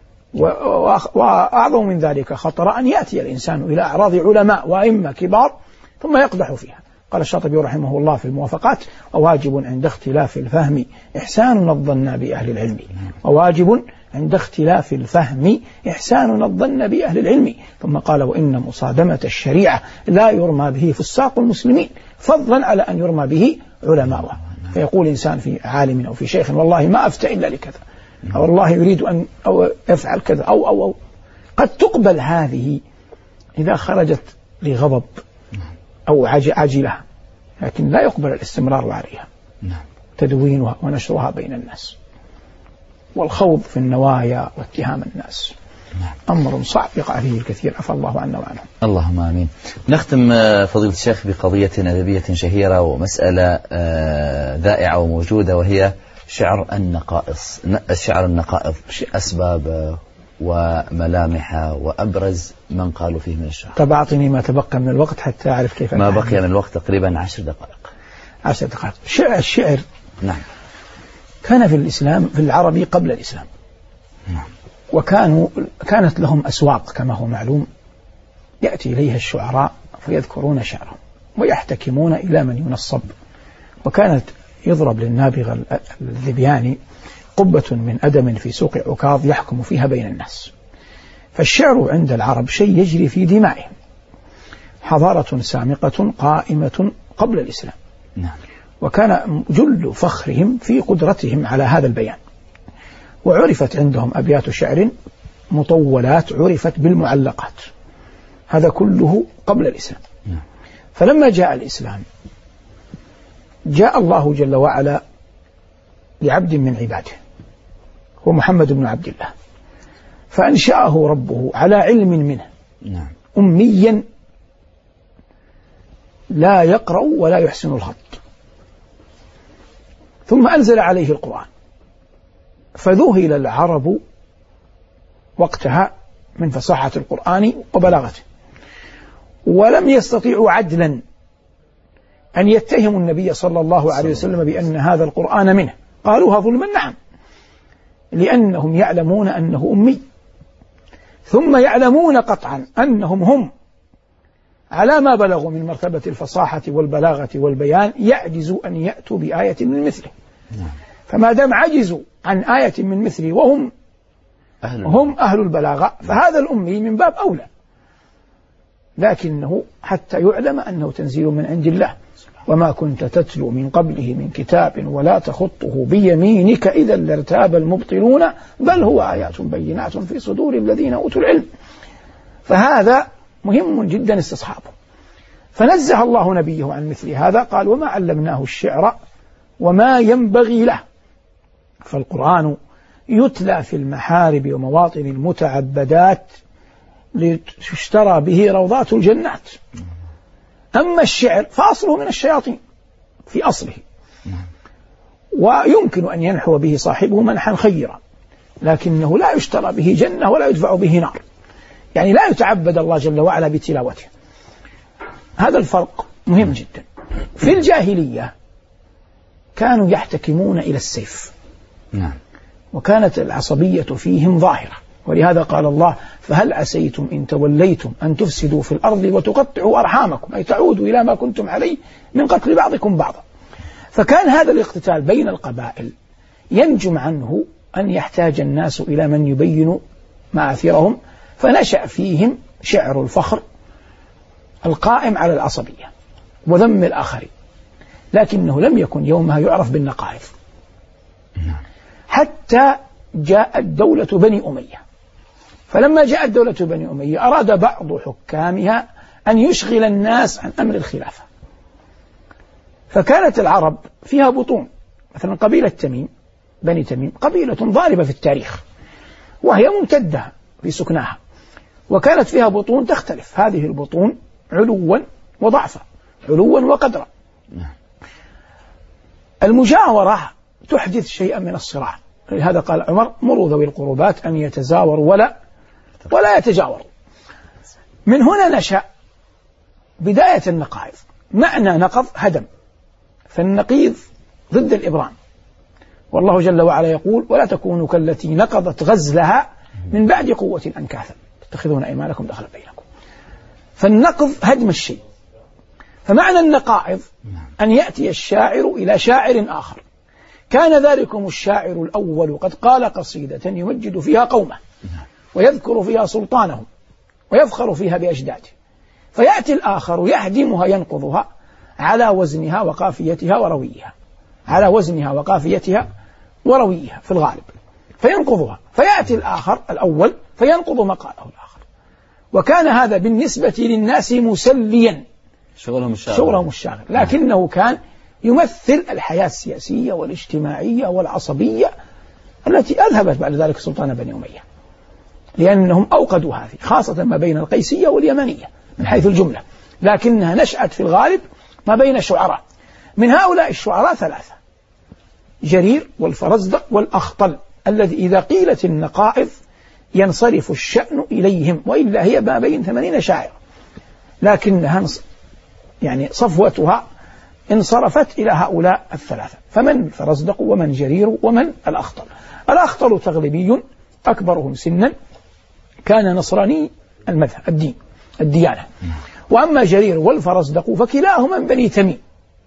وأعظم من ذلك خطر أن يأتي الإنسان إلى أعراض علماء وأئمة كبار ثم يقدح فيها. قال الشاطبي رحمه الله في الموافقات: وواجب عند اختلاف الفهم إحسان الظن بأهل العلم. وواجب عند اختلاف الفهم إحسان الظن بأهل العلم. ثم قال: وإن مصادمة الشريعة لا يرمى به فساق المسلمين، فضلا على أن يرمى به علماء. فيقول إنسان في عالم أو في شيخ: والله ما أفتى إلا لكذا، أو والله يريد أن أو يفعل كذا أو أو أو قد تقبل هذه إذا خرجت لغضب أو عجلة، لكن لا يقبل الاستمرار عليها، تدوينها ونشرها بين الناس، والخوض في النوايا واتهام الناس أمر صعب يقع فيه الكثير، عفى الله عنا وعنهم. اللهم آمين. نختم فضيلة الشيخ بقضية أدبية شهيرة ومسألة ذائعة وموجودة، وهي شعر النقائص. الشعر النقائض أسباب وملامح وأبرز من قالوا فيه من الشعر. طب أعطني ما تبقى من الوقت حتى أعرف كيف. ما بقي من الوقت تقريبا عشر دقائق. عشر دقائق. شعر الشعر نعم كان في الإسلام في العربي قبل الإسلام، نعم. وكانوا كانت لهم أسواق كما هو معلوم، يأتي إليها الشعراء فيذكرون شعرهم ويحتكمون إلى من ينصب. وكانت يضرب للنابغة الذبياني قبة من أدم في سوق عكاظ يحكم فيها بين الناس. فالشعر عند العرب شيء يجري في دمائهم، حضارة سامقة قائمة قبل الإسلام، نعم. وكان جل فخرهم في قدرتهم على هذا البيان. وعرفت عندهم أبيات شعر مطولات عرفت بالمعلقات، هذا كله قبل الإسلام. نعم. فلما جاء الإسلام جاء الله جل وعلا لعبد من عباده هو محمد بن عبد الله، فأنشأه ربه على علم منه، نعم. أميا لا يقرأ ولا يحسن الخط، ثم أنزل عليه القرآن، فذهل العرب وقتها من فصاحة القرآن وبلاغته، ولم يستطيعوا عدلا أن يتهموا النبي صلى الله عليه وسلم بأن هذا القرآن منه، قالوها ظلما، نعم، لأنهم يعلمون أنه أمي، ثم يعلمون قطعا أنهم هم على ما بلغوا من مرتبة الفصاحة والبلاغة والبيان يعجزوا أن يأتوا بآية من مثله. فما دام عجزوا عن آية من مثله وهم أهل هم أهل البلاغة، فهذا الأمي من باب أولى، لكنه حتى يعلم أنه تنزيل من عند الله. وما كنت تتلو من قبله من كتاب ولا تخطه بيمينك إذا لارتاب المبطلون بل هو آيات بينات في صدور الذين أوتوا العلم. فهذا مهم جدا استصحابه. فنزه الله نبيه عن مثل هذا، قال: وما علمناه الشعر وما ينبغي له. فالقرآن يتلى في المحارب ومواطن المتعبدات لتشترى به روضات الجنات. أما الشعر فأصله من الشياطين في أصله، ويمكن أن ينحو به صاحبه منحا خيرا، لكنه لا يشترى به جنة ولا يدفع به نار، يعني لا يتعبد الله جل وعلا بتلاوته. هذا الفرق مهم جدا. في الجاهلية كانوا يحتكمون إلى السيف، وكانت العصبية فيهم ظاهرة، ولهذا قال الله: فهل عسيتم إن توليتم أن تفسدوا في الأرض وتقطعوا أرحامكم، أي تعودوا إلى ما كنتم عليه من قتل بعضكم بعضا. فكان هذا الاقتتال بين القبائل ينجم عنه أن يحتاج الناس إلى من يبين مآثرهم، فنشأ فيهم شعر الفخر القائم على العصبية وذم الآخرين، لكنه لم يكن يومها يعرف بالنقائض، حتى جاءت دولة بني أمية. فلما جاءت دولة بني أمية أراد بعض حكامها أن يشغل الناس عن أمر الخلافة، فكانت العرب فيها بطون، مثلا قبيلة تميم، بني تميم قبيلة ضاربة في التاريخ، وهي ممتدة في سكناها، وكانت فيها بطون تختلف، هذه البطون علوا وضعفا، علوا وقدرا. المجاورة تحدث شيئا من الصراع، لهذا قال عمر: مروا ذوي القربات أن يتزاوروا ولا ولا يتجاوروا. من هنا نشأ بداية النقائض. معنى نقض هدم، فالنقيض ضد الإبرام، والله جل وعلا يقول: ولا تكونوا كالتي نقضت غزلها من بعد قوة أنكاثا تتخذون أيمانكم دخلا بينكم. فالنقض هدم الشيء. فمعنى النقائض أن يأتي الشاعر إلى شاعر آخر كان ذلكم الشاعر الأول قد قال قصيدة يمجد فيها قومه ويذكر فيها سلطانهم ويفخر فيها بأجداده، فيأتي الآخر يهدمها ينقضها على وزنها وقافيتها ورويها، على وزنها وقافيتها ورويها في الغالب، فينقضها، فيأتي الآخر الأول فينقض ما قاله الآخر. وكان هذا بالنسبة للناس مسليا، شغلهم الشاغل، شغلهم الشاغل، لكنه كان يمثل الحياة السياسية والاجتماعية والعصبية التي أذهبت بعد ذلك سلطان بني أمية، لأنهم أوقدوا هذه، خاصة ما بين القيسية واليمنية من حيث الجملة، لكنها نشأت في الغالب ما بين شعراء. من هؤلاء الشعراء ثلاثة: جرير والفرزدق والأخطل، الذي إذا قيلت النقائض ينصرف الشأن إليهم، وإلا هي ما بين ثمانين شاعر، لكنها يعني صفوتها انصرفت إلى هؤلاء الثلاثة. فمن فرزدق ومن جرير ومن الأخطل. الأخطل تغلبي أكبرهم سنا، كان نصراني المذهب الدين الديانة. وأما جرير والفرزدق فكلاهما من بني تميم،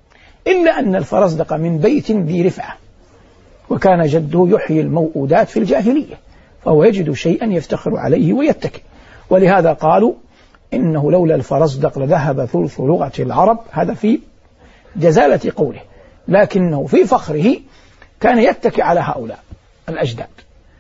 إلا أن الفرزدق من بيت ذي رفعة، وكان جده يحيي الموؤودات في الجاهلية، فهو يجد شيئا يفتخر عليه ويتكئ، ولهذا قالوا إنه لولا الفرزدق لذهب ثلث لغة العرب، هذا في جزالة قوله، لكنه في فخره كان يتكئ على هؤلاء الأجداد.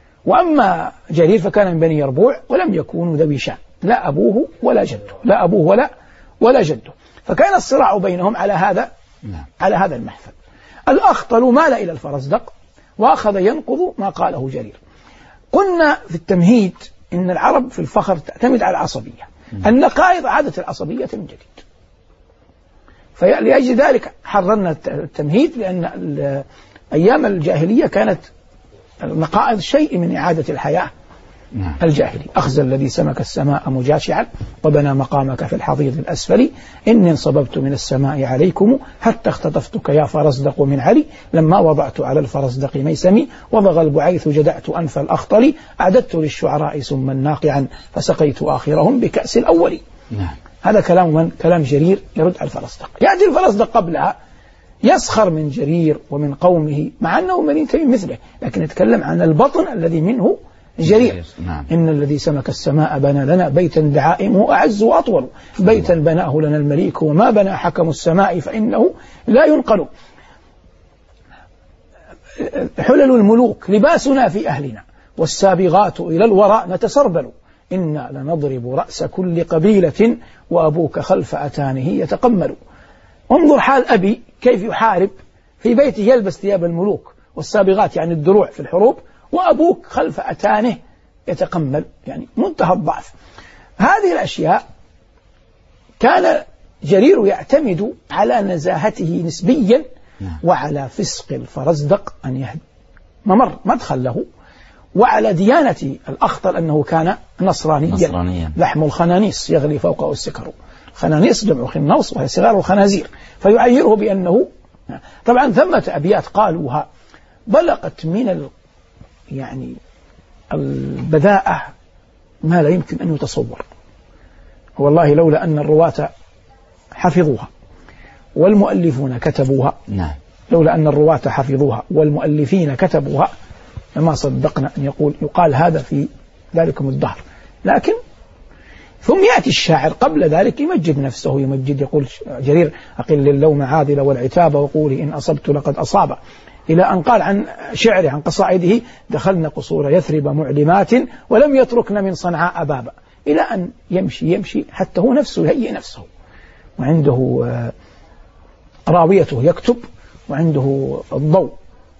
وأما جرير فكان من بني يربوع ولم يكونوا ذوي شأن، لا أبوه ولا جده، لا أبوه ولا ولا جده، فكان الصراع بينهم على هذا على هذا المحفل. الأخطل مال إلى الفرزدق وأخذ ينقض ما قاله جرير. قلنا في التمهيد إن العرب في الفخر تعتمد على العصبية، النقائض عادت العصبية من جديد، فلأجل ذلك حررنا التمهيد، لأن أيام الجاهلية كانت النقائض شيء من إعادة الحياة الجاهلي. أخزى الذي سمك السماء مجاشعا وبنى مقامك في الحضيض الأسفل، إني انصببت من السماء عليكم حتى اختطفتك يا فرزدق من علي، لما وضعت على الفرزدق ميسمي وضغ البعيث جدعت أنف الأخطل، أعددت للشعراء سما ناقعا فسقيت آخرهم بكأس الأول. نعم. هذا كلام من؟ كلام جرير يرد على الفرزدق. يأتي الفرزدق قبلها يسخر من جرير ومن قومه مع أنه من تميم مثله، لكن يتكلم عن البطن الذي منه جرير. نعم. إن الذي سمك السماء بنى لنا بيتا دعائمه أعز وأطول، بيتا بناه لنا المليك وما بنى حكم السماء فإنه لا ينقل. حلل الملوك لباسنا في أهلنا والسابغات إلى الوراء نتسربل، إنا لنضرب رأس كل قبيلة وأبوك خلف أتانه يتقمل. انظر حال أبي كيف يحارب في بيته يلبس ثياب الملوك والسابغات يعني الدروع في الحروب، وأبوك خلف أتانه يتقمل، يعني منتهى الضعف. هذه الأشياء كان جرير يعتمد على نزاهته نسبيا وعلى فسق الفرزدق أن يهد ممر مدخل له، وعلى ديانة الأخطل أنه كان نصرانيا, نصرانيا. لحم الخنانيس يغلي فوقه السكر. خنانيس جمع خنوص وهي صغار الخنازير، فيعيره بأنه طبعا ثمة أبيات قالوها بلغت من ال... يعني البذاءة ما لا يمكن أن يتصور. والله لولا أن الرواة حفظوها والمؤلفون كتبوها، نعم. لولا أن الرواة حفظوها والمؤلفين كتبوها لما صدقنا أن يقول يقال هذا في ذلكم الدهر. لكن ثم يأتي الشاعر قبل ذلك يمجد نفسه، يمجد يقول جرير أقل اللوم عاذل والعتاب وقولي إن أصبت لقد أصاب، إلى أن قال عن شعره عن قصائده دخلنا قصور يثرب معلمات ولم يتركن من صنعاء بابا، إلى أن يمشي يمشي حتى هو نفسه يهيئ نفسه، وعنده راويته يكتب، وعنده الضوء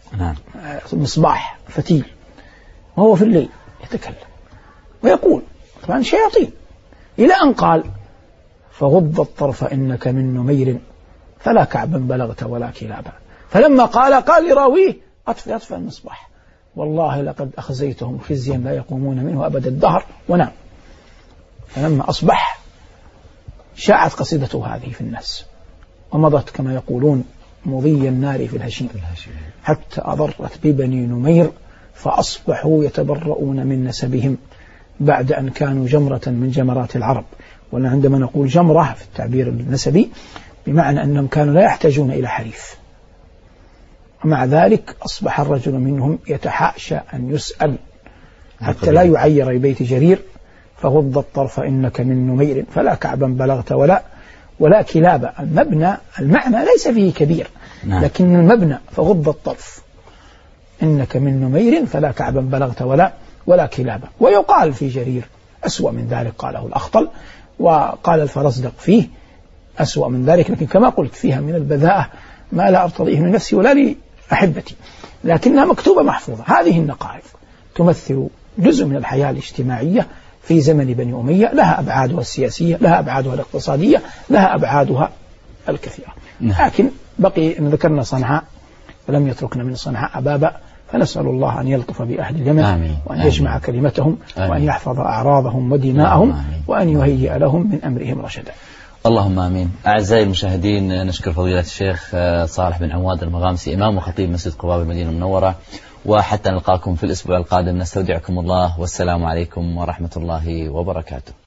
مصباح فتيل، وهو في الليل يتكلم ويقول طبعا شياطين، إلى أن قال فغض الطرف إنك من نمير فلا كعبا بلغت ولا كلابا. فلما قال قال لراويه أطفئ أطفئ المصباح والله لقد أخزيتهم خزيا لا يقومون منه أبد الدهر، ونام. فلما أصبح شاعت قصيدته هذه في الناس ومضت كما يقولون مضي النار في الهشيم حتى أضرت ببني نمير فأصبحوا يتبرؤون من نسبهم بعد أن كانوا جمرة من جمرات العرب. وعندما نقول جمرة في التعبير النسبي بمعنى أنهم كانوا لا يحتاجون إلى حريف، ومع ذلك أصبح الرجل منهم يتحاشى أن يسأل حتى لا يعير بيت جرير فغض الطرف إنك من نمير فلا كعبا بلغت ولا ولا كلابا. المبنى المعنى ليس فيه كبير، لكن المبنى فغض الطرف إنك من نمير فلا كعبا بلغت ولا ولا كلابا. ويقال في جرير أسوأ من ذلك قاله الأخطل، وقال الفرزدق فيه أسوأ من ذلك، لكن كما قلت فيها من البذاءة ما لا أرتضيه من نفسي ولا لأحبتي، لكنها مكتوبة محفوظة. هذه النقائض تمثل جزء من الحياة الاجتماعية في زمن بني أمية، لها أبعادها السياسية، لها أبعادها الاقتصادية، لها أبعادها الكثيرة. لكن بقي أن ذكرنا صنعاء ولم يتركنا من صنعاء بابا، فنسأل الله أن يلطف بأهل اليمن آمين. وأن يجمع آمين. كلمتهم آمين. وأن يحفظ أعراضهم ودماءهم آمين. وأن يهيئ لهم من أمرهم رشدا. اللهم آمين. أعزائي المشاهدين، نشكر فضيلة الشيخ صالح بن عواد المغامسي إمام وخطيب مسجد قباء المدينة المنورة، وحتى نلقاكم في الأسبوع القادم نستودعكم الله، والسلام عليكم ورحمة الله وبركاته.